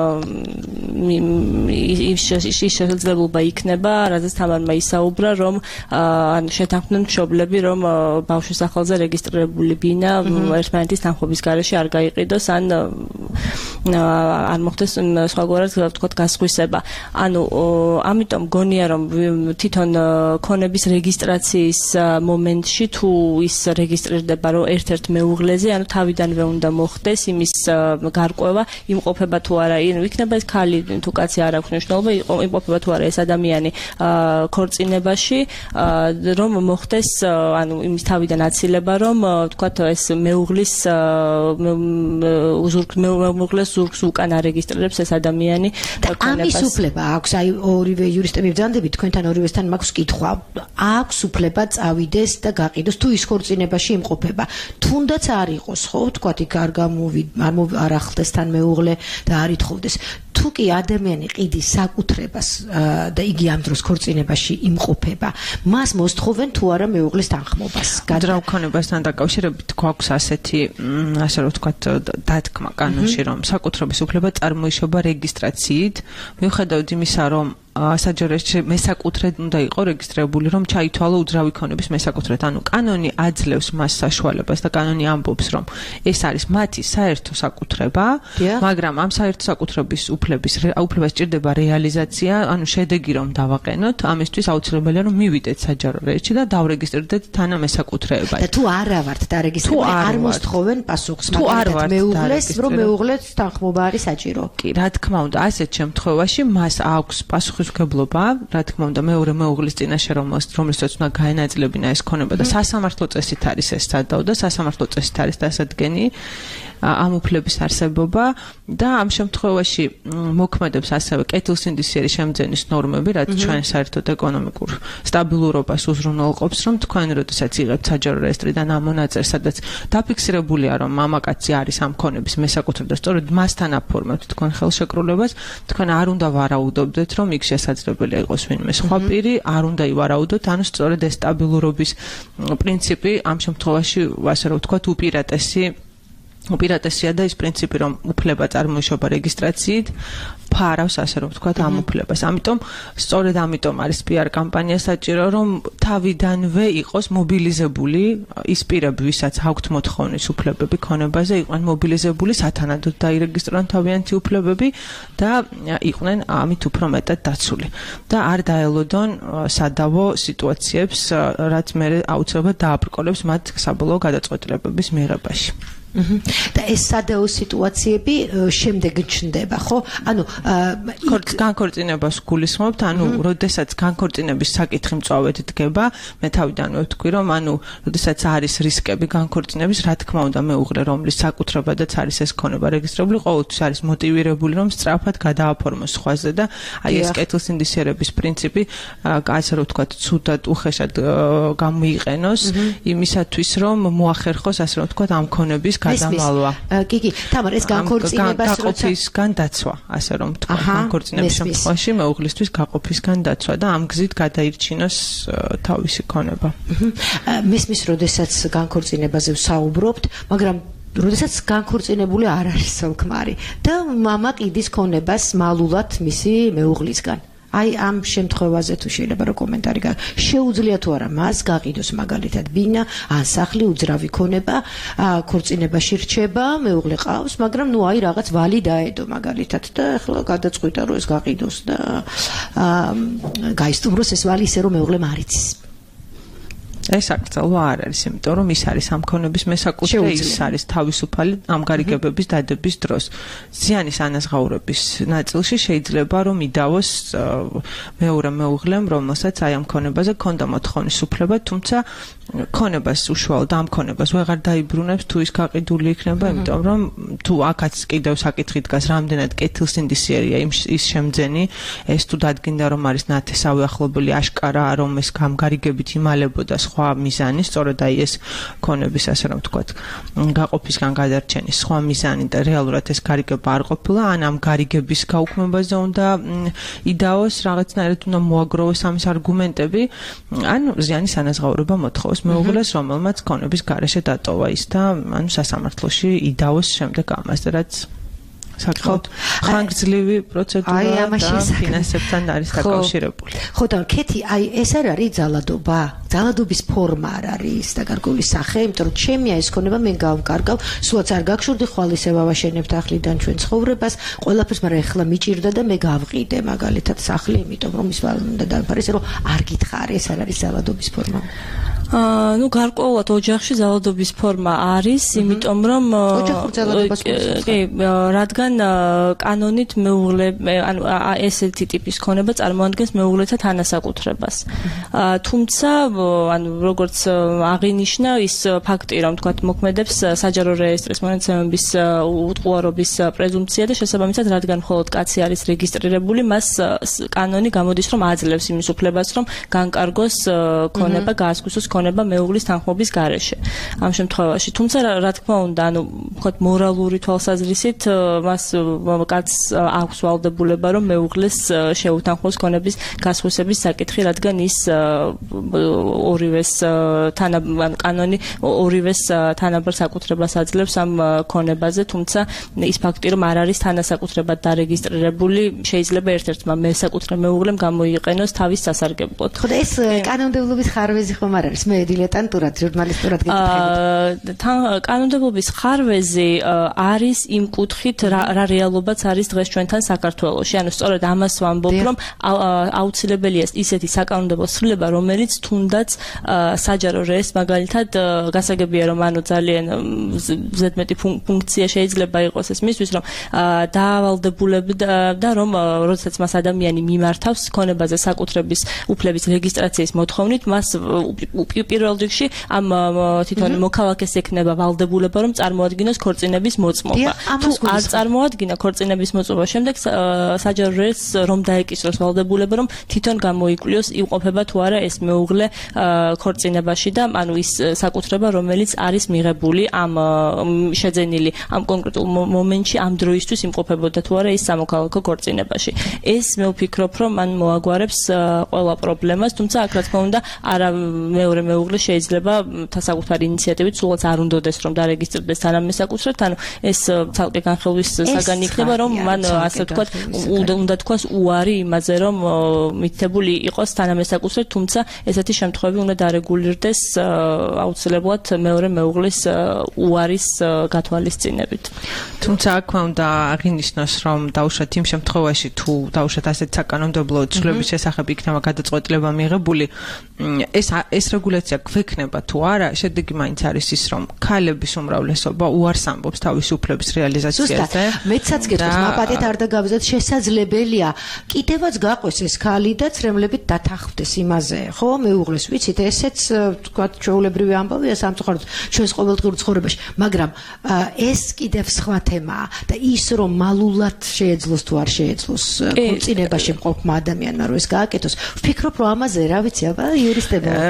ის შესაძლებლობა იქნება, რადგან თამარმა ისაუბრა, რომ ანუ შეთანხმდნენ მშობლები, რომ ბავშვის სახელზე რეგისტრირებული ბინა ერთმანეთის თანხმობის გარეშე არ გაიყიდოს, ან არ მოხდეს სხვაგვარად თქვათ გასხვისება. ანუ ამიტომ გონია, რომ თვითონ ქონების რეგისტრაციის მომენტში თუ ის რეგისტრირდება რომ ერთ-ერთ მეუღლეზე, ანუ თავიდანვე უნდა მოხდეს იმის გარკვევა, იმყოფება თუ არა, იქნება ეს ქალი თუ კაცი არ აქვს მნიშვნელობა, იმყოფება თუ არა ეს ადამიანი ქორწინებაში, რომ მოხდეს ანუ იმის თავიდან აცილება, რომ თქვათ ეს მეუღლის უზურგ მეუღლეს ზურგს უკან არეგისტრირებს ეს ადამიანი და ამის უფლება აქვს, აი ორივე იურისტები ვძანდებით, თქვენთან ორივესთან მაქვს კითხვა, აქვს უფლება წავიდეს და გაყიდოს თუ ის ქორწინებაში იმყოფება, თუნდაც არ იყოს, ხო, თქვათ იქ არ გამოვი არ ახლდეს თან მეუღლე და არ ითხოვდეს. თუ კი ადამიანი ყიდის საკუთრებას და იგი ამ დროს ქორწინებაში იმყოფება, მას მოსთხოვენ თუ არა მეუღლის თანხმობას. გადარავ ქონებასთან დაკავშირებით გვაქვს ასეთი, ასე რომ ვთქვათ, დათქმა კანონში, რომ საკუთრების უფლება წარმოიშობა რეგისტრაციით, მიუხედავად იმისა, რომ საჯაროში მესაკუთრედ უნდა იყო რეგისტრირებული, რომ ჩაითვალო უძრავი ქონების მესაკუთრედ. ანუ კანონი აძლევს მას საშუალებას და კანონი ამბობს, რომ ეს არის მათი საერთო საკუთრება, მაგრამ ამ საერთო საკუთრების უფლების უფლებას ჭირდება რეალიზაცია, ანუ შედეგი რომ დავაყენოთ, ამისთვის აუცილებელია რომ მივიდეთ საჯარო რეესტრში და დავრეგისტრირდეთ თან ამ მესაკუთრეებად. და თუ არა ვართ დარეგისტრირებული, არ მოსთხოვენ პასუხს, მაგრამ მეუღლეს, რომ მეუღლეს თანხმობა არის საჭირო. კი, რა თქმა უნდა, ასეთ შემთხვევაში მას აქვს პასუხისმგებლობა, რა თქმა უნდა, მეორე მეუღლის წინაშე რომელსაც უნდა გაენაძლებინა ეს ქონება და სასამართლო წესით არის ეს სადავ და სასამართლო წესით არის დასადგენი ამ უფლების არსებობა და ამ შემთხვევაში მოქმედებს ასევე კეთილსინდისიერი შემძენის ნორმები, რაც ჩვენ საერთოდ ეკონომიკურ სტაბილურობას უზრუნველყოფს, რომ თქვენ როდესაც იღებთ საჯარო რეესტრიდან ამ მონაწერს, სადაც დაფიქსირებულია, რომ მამაკაცი არის ამ ქონების მესაკუთრე და სწორედ მასთან აფორმებთ თქვენ ხელშეკრულებას, თქვენ არ უნდა ვარაუდობდეთ, რომ იქ შესაძლებელია იყოს ვინმე სხვა პირი, არ უნდა ივარაუდოთ, ანუ სწორედ ეს სტაბილურობის პრინციპი ამ შემთხვევაში, ასე რომ ვთქვათ, უპირატესი უპირატესია და ის პრინციპი, რომ უფლება წარმოიშობა რეგისტრაციით, ფარავს, ასე რომ ვთქვათ, ამ უფლებას. ამიტომ, სწორედ ამიტომ არის პი არ კამპანია საჭირო, რომ თავიდანვე იყოს მობილიზებული ის პირები, ვისაც აქვთ მოთხოვნის უფლებები ქონებაზე, იყვნენ მობილიზებული, სათანადოდ დაირეგისტრირონ თავიანთი უფლებები და იყვნენ ამით უფრო მეტად დაცული. და არ დაელოდონ სადავო სიტუაციებს, რაც მე აუცილებლად დააბრკოლებს მათ საბოლოო გადაწყვეტილებების მიღებაში. და ეს სადაო სიტუაციები შემდეგ ჩნდება, ხო? ანუ განქორწინებას გულისხმობთ, ანუ როდესაც განქორწინების საკითხი მწვავედ დგება, მე თავიდანვე ვთქვი, რომ ანუ როდესაც არის რისკები განქორწინების, რა თქმა უნდა, მეუღლე, რომლის საკუთრებადაც არის ეს ქონება რეგისტრირებული, ყოველთვის არის მოტივირებული, რომ სწრაფად გადააფორმოს სხვაზე და აი ეს კეთილსინდისიერების პრინციპი, ასე რომ ვთქვათ, ცუდად უხეშად გამოიყენოს იმისათვის, რომ მოახერხოს, ასე რომ ვთქვათ, ამ ქონების გადამალვა. კი, კი, თამარ, ეს განქორწინებას გაყოფისგან დაცვა, ასე რომ თქვა, განქორწინების შემთხვევაში მეუღლისთვის გაყოფისგან დაცვა და ამ გზით გადაირჩინოს თავისი ქონება. მესმის, როდესაც განქორწინებაზე ვსაუბრობთ, მაგრამ როდესაც განქორწინებული არ არის ქმარი და მამა ყიდის ქონებას მალულად მისი მეუღლისგან. აი ამ შემთხვევაზე თუ შეიძლება რა კომენტარი გაქვს, შეუძლია თუ არა მას გაყიდოს მაგალითად ბინა, ან სახლი უძრავი ქონება, ქორწინებაში რჩება, მეუღლე ყავს, მაგრამ ნუ აი რაღაც ვალი დაედო მაგალითად და ახლა გადაწყვიტა რომ ეს გაყიდოს და გაისტუმროს ეს ვალი ისე რომ მეუღლე მარიცის. ეს აკრძალვა არ არის, იმიტომ რომ ის არის ამ ქონების მესაკუთრე, ის არის თავისუფალი ამ გარიგებების დადების დროს. ზიანის ანაზღაურების ნაწილში შეიძლება რომ იდავოს მეორე მეუღლემ, რომელსაც აი ამ ქონებაზე ქონდა მოთხოვნის უფლება, თუმცა ქონებას უშუალოდ ამ ქონებას ვეღარ დაიბრუნებს თუ ის გაყიდული იქნება, იმიტომ რომ თუ აქაც კიდევ საკითხი დგას, რამდენად კეთილსინდისიერია ის შემძენი, ეს თუ დადგინდა რომ არის ნათესავი ახლობელი აშკარა, რომ ეს გამგარიგებით იმალებოდა სხვა მიზანი, სწორედ აი ეს ქონების ასე რომ ვთქვათ, გაყოფისგან გადარჩენის სხვა მიზანი და რეალურად ეს გარიგება არ ყოფილა, ან ამ გარიგების გაუქმებაზე უნდა იდაოს, რაღაცნაირად უნდა მოაგროვოს ამის არგუმენტები, ან ზიანის ანაზღაურება მოთხოვოს მეუღლეს, რომელმაც ქონების გარეშე დატოვა ის და ანუ სასამართლოში იდაოს შემდეგ ამაზე, რაც საკმაოდ ხანგრძლივი პროცედურაა და ფინანსებთან არის დაკავშირებული. ხო და კეთი, აი ეს არ არის ძალადობა? ძალადობის ფორმა არ არის და გარკვეული სახე, იმიტომ რომ ჩემია ეს ქონება მე გავკარგავ, სულაც არ გაგშურდი ხვალისება ვაშენებთ ახლიდან ჩვენ ცხოვრებას, ყველაფერს, მაგრამ ეხლა მიჭირდა და მე გავყიდე მაგალითად სახლი, იმიტომ რომ ის უნდა დავფარეს, რომ არ გითხარი, ეს არ არის ძალადობის ფორმა. აა ნუ გარკვეულად ოჯახში ძალადობის ფორმა არის, იმიტომ რომ კი, რადგან კანონით მეუღლე, ანუ ესეთი ტიპის ქონება წარმოადგენს მეუღლეთა თანასაკუთრებას. თუმცა, ანუ როგორც აღინიშნა, ის ფაქტი, რომ თქვათ მოქმედებს საჯარო რეესტრის მონაცემების უტყუარობის პრეზუმპცია და შესაბამისად, რადგან მხოლოდ კაცი არის რეგისტრირებული, მას კანონი გამოდის, რომ აძლევს იმის უფლებას, რომ განკარგოს ქონება, გაასკუსოს ქონება მეუღლის თანხმობის გარეშე. ამ შემთხვევაში, თუმცა რა თქმა უნდა, ანუ ვთქვათ მორალური თვალსაზრისით, მას კაცს აქვს ვალდებულება, რომ მეუღლეს შეუთანხმოს ქონების გასხვისების საკითხი, რადგან ის ორივეს კანონი ორივეს თანაბარ საკუთრებას აძლევს ამ ქონებაზე, თუმცა ის ფაქტი, რომ არ არის თანასაკუთრებად დარეგისტრირებული, შეიძლება ერთ-ერთმა მესაკუთრე მეუღლემ გამოიყენოს თავის სასარგებლოდ. ხო და ეს კანონმდებლობის ხარვეზი ხომ არ არის? მე დილეტანტურად, ჟურნალისტურად გეკითხებით. კანონმდებლობის ხარვეზი არის იმ კუთხით, რა რეალობაც არის დღეს ჩვენთან საქართველოში. ანუ სწორედ ამას ვამბობ, რომ აუცილებელია ისეთი საკანონმდებლო ცვლილება, რომელიც თუნდაც საჯარო რეესტრს მაგალითად გასაგებია, რომ ანუ ძალიან ზედმეტი ფუნქცია შეიძლება იყოს ეს მისთვის, რომ დაავალდებულებდა და რომ როდესაც მას ადამიანი მიმართავს ქონებაზე საკუთრების უფლების რეგისტრაციის მოთხოვნით, მას პირველ რიგში ამ თვითონ მოქალაქეს ექნება ვალდებულება, რომ წარმოადგინოს ქორწინების მოწმობა. თუ არ წარმოადგინა ქორწინების მოწმობა, შემდეგ საჯარო რეესტრს რომ დაეკისროს ვალდებულება, რომ თვითონ გამოიკვლიოს იმყოფება თუ არა ეს მეუღლე ქორწინებაში და ანუ ის საკუთრება, რომელიც არის მიღებული ამ შეძენილი ამ კონკრეტულ მომენტში ამ დროისთვის იმყოფებოდა თუ არა ის სამოქალაქო ქორწინებაში. ეს მე ვფიქრობ, რომ მან მოაგვარებს ყველა პრობლემას, თუმცა აქ რა თქმა უნდა არა მეორე მეუღლე შეიძლება საკუთარი ინიციატივით სულაც არ უნდადეს რომ დარეგისტრდეს თანამესაკუთრედ, ანუ ეს ცალკე განხილვის საგანი იქნება, რომ მან ასე ვთქვათ უნდა თქვას უარი იმაზე, რომ მითითებული იყოს თანამესაკუთრედ, თუმცა ესეთი შემთხვევები უნდა დარეგულირდეს აუცილებლად მეორე მეუღლის უარის გათვალისწინებით. თუმცა აქვე უნდა აღინიშნოს, რომ დაუშვათ იმ შემთხვევაში, თუ დაუშვათ ასეთ საკანონმდებლო ცვლილების შესახებ იქნება გადაწყვეტილება მიღებული, ეს ეს რეგულაცია გვექნება თუ არა, შედეგი მაინც არის ის, რომ ქალების უმრავლესობა უარს ამბობს თავისი უფლების რეალიზაციაზე. მეცაც გეტყვით, მაპატეთ არ დაგავიძოთ, შესაძლებელია კიდევაც გაყვეს ეს ქალი და ცრემლებით დათანხმდეს იმაზე, ხო, მეუღლეს ვიცით, ესეც თქვათ ჩვეულებრივი ამბავია სამწუხაროდ ჩვენს ყოველდღიურ ცხოვრებაში, მაგრამ ეს კიდევ სხვა თემაა და ის რომ მალულად შეეძლოს თუ არ შეეძლოს ქორწინებაში მყოფმა ადამიანმა რომ ეს გააკეთოს, ვფიქრობ რომ ამაზე რა ვიცი, აბა იურისტებმა იქნება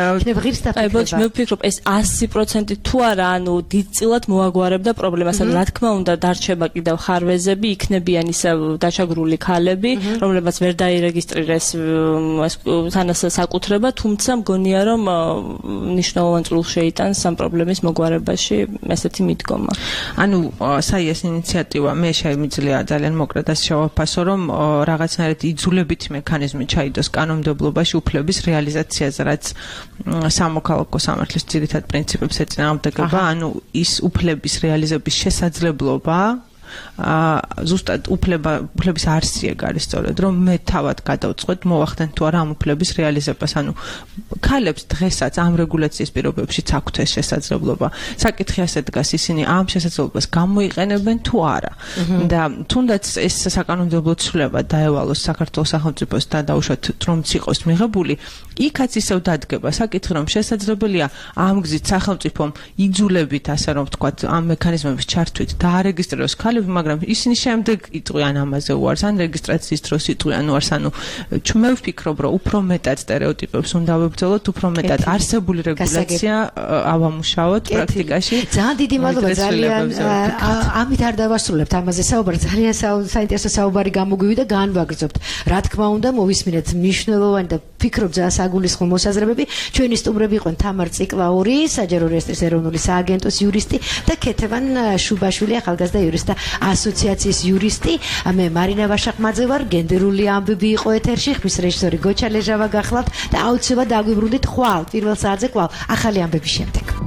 ღირს და ფიქრება. აი, ბოჭ, მე ვფიქრობ, ეს ათი პროცენტი თუ არა, ანუ დიდწილად მოაგვარებდა პრობლემას. ანუ რა თქმა უნდა, დარჩება კიდევ ხარვეზები, იქნებიან ისევ დაჩაგრული ქალები, რომლებიც ვერ დაირეგისტრირეს თანას საკუთრება, თუმცა მგონია, რომ მნიშვნელოვან წვლილს შეიტანს ამ პრობლემის მოგვარებაში ესეთი მიდგომა. ანუ საიას ინიციატივა მე შემიძლია ძალიან მოკლედ ასე შევაფასო, რომ რაღაცნაირად იძულებითი მექანიზმი ჩაიდოს კანონმდებლობაში უფლების რეალიზაციაზე, რაც სამოქალაქო სამართლის ძირითად პრინციპებს ეწინააღმდეგება, ანუ ის უფლების რეალიზების შესაძლებლობა აა ზუსტად უფლება უფლების არსიეგ არის სწორედ რომ მე თავად გადავწყვეტ მოვახდენ თუ არა ამ უფლების რეალიზებას ანუ ქალებს დღესაც ამ რეგულაციის პირობებშიც აქვთ ეს შესაძლებლობა საკითხი ასე დგას ისინი ამ შესაძლებლობას გამოიყენებენ თუ არა და თუნდაც ეს საკანონმდებლო ცვლილება დაევალოს საქართველოს სახელმწიფოს და დაუშვათ რომც იყოს მიღებული იქაც ისევ დადგება საკითხი რომ შესაძლებელია ამ გზით სახელმწიფომ იძულებით ასე რომ ვთქვათ ამ მექანიზმების ჩართვით დაარეგისტრიროს ქალები მაგრამ ისინი შემდეგ იტყვიან ამაზე უარს ან რეგისტრაციის დროს იტყვიან უარს ანუ მე ვფიქრობ რომ უფრო მეტად სტერეოტიპებს უნდა ვებრძოლოთ უფრო მეტად არსებული რეგულაცია ავამუშავოთ პრაქტიკაში ძალიან დიდი მადლობა ძალიან ამით არ დავასრულებთ ამაზე საუბარი ძალიან საინტერესო საუბარი გამოგვივიდა განვაგრძობთ რა თქმა უნდა მოვისმინეთ მნიშვნელოვანი და ვფიქრობ ძალიან საგულისხმო მოსაზრებები ჩვენი სტუმრები იყვნენ თამარ ციკლაური საჯარო რეესტრის ეროვნული სააგენტოს იურისტი და ქეთევან შუბაშვილი ახალგაზრდა იურისტი ასოციაციის იურისტი მე მარინა ვაშაყმაძე ვარ გენდერული ამბები იყო ეთერში ხმის რეჟისორი გოჩა ლეჟავა გახლავთ და აუცილებლად დაგვიბრუნდით ხვალ პირველ საათზე კვლავ ახალი ამბების შემდეგ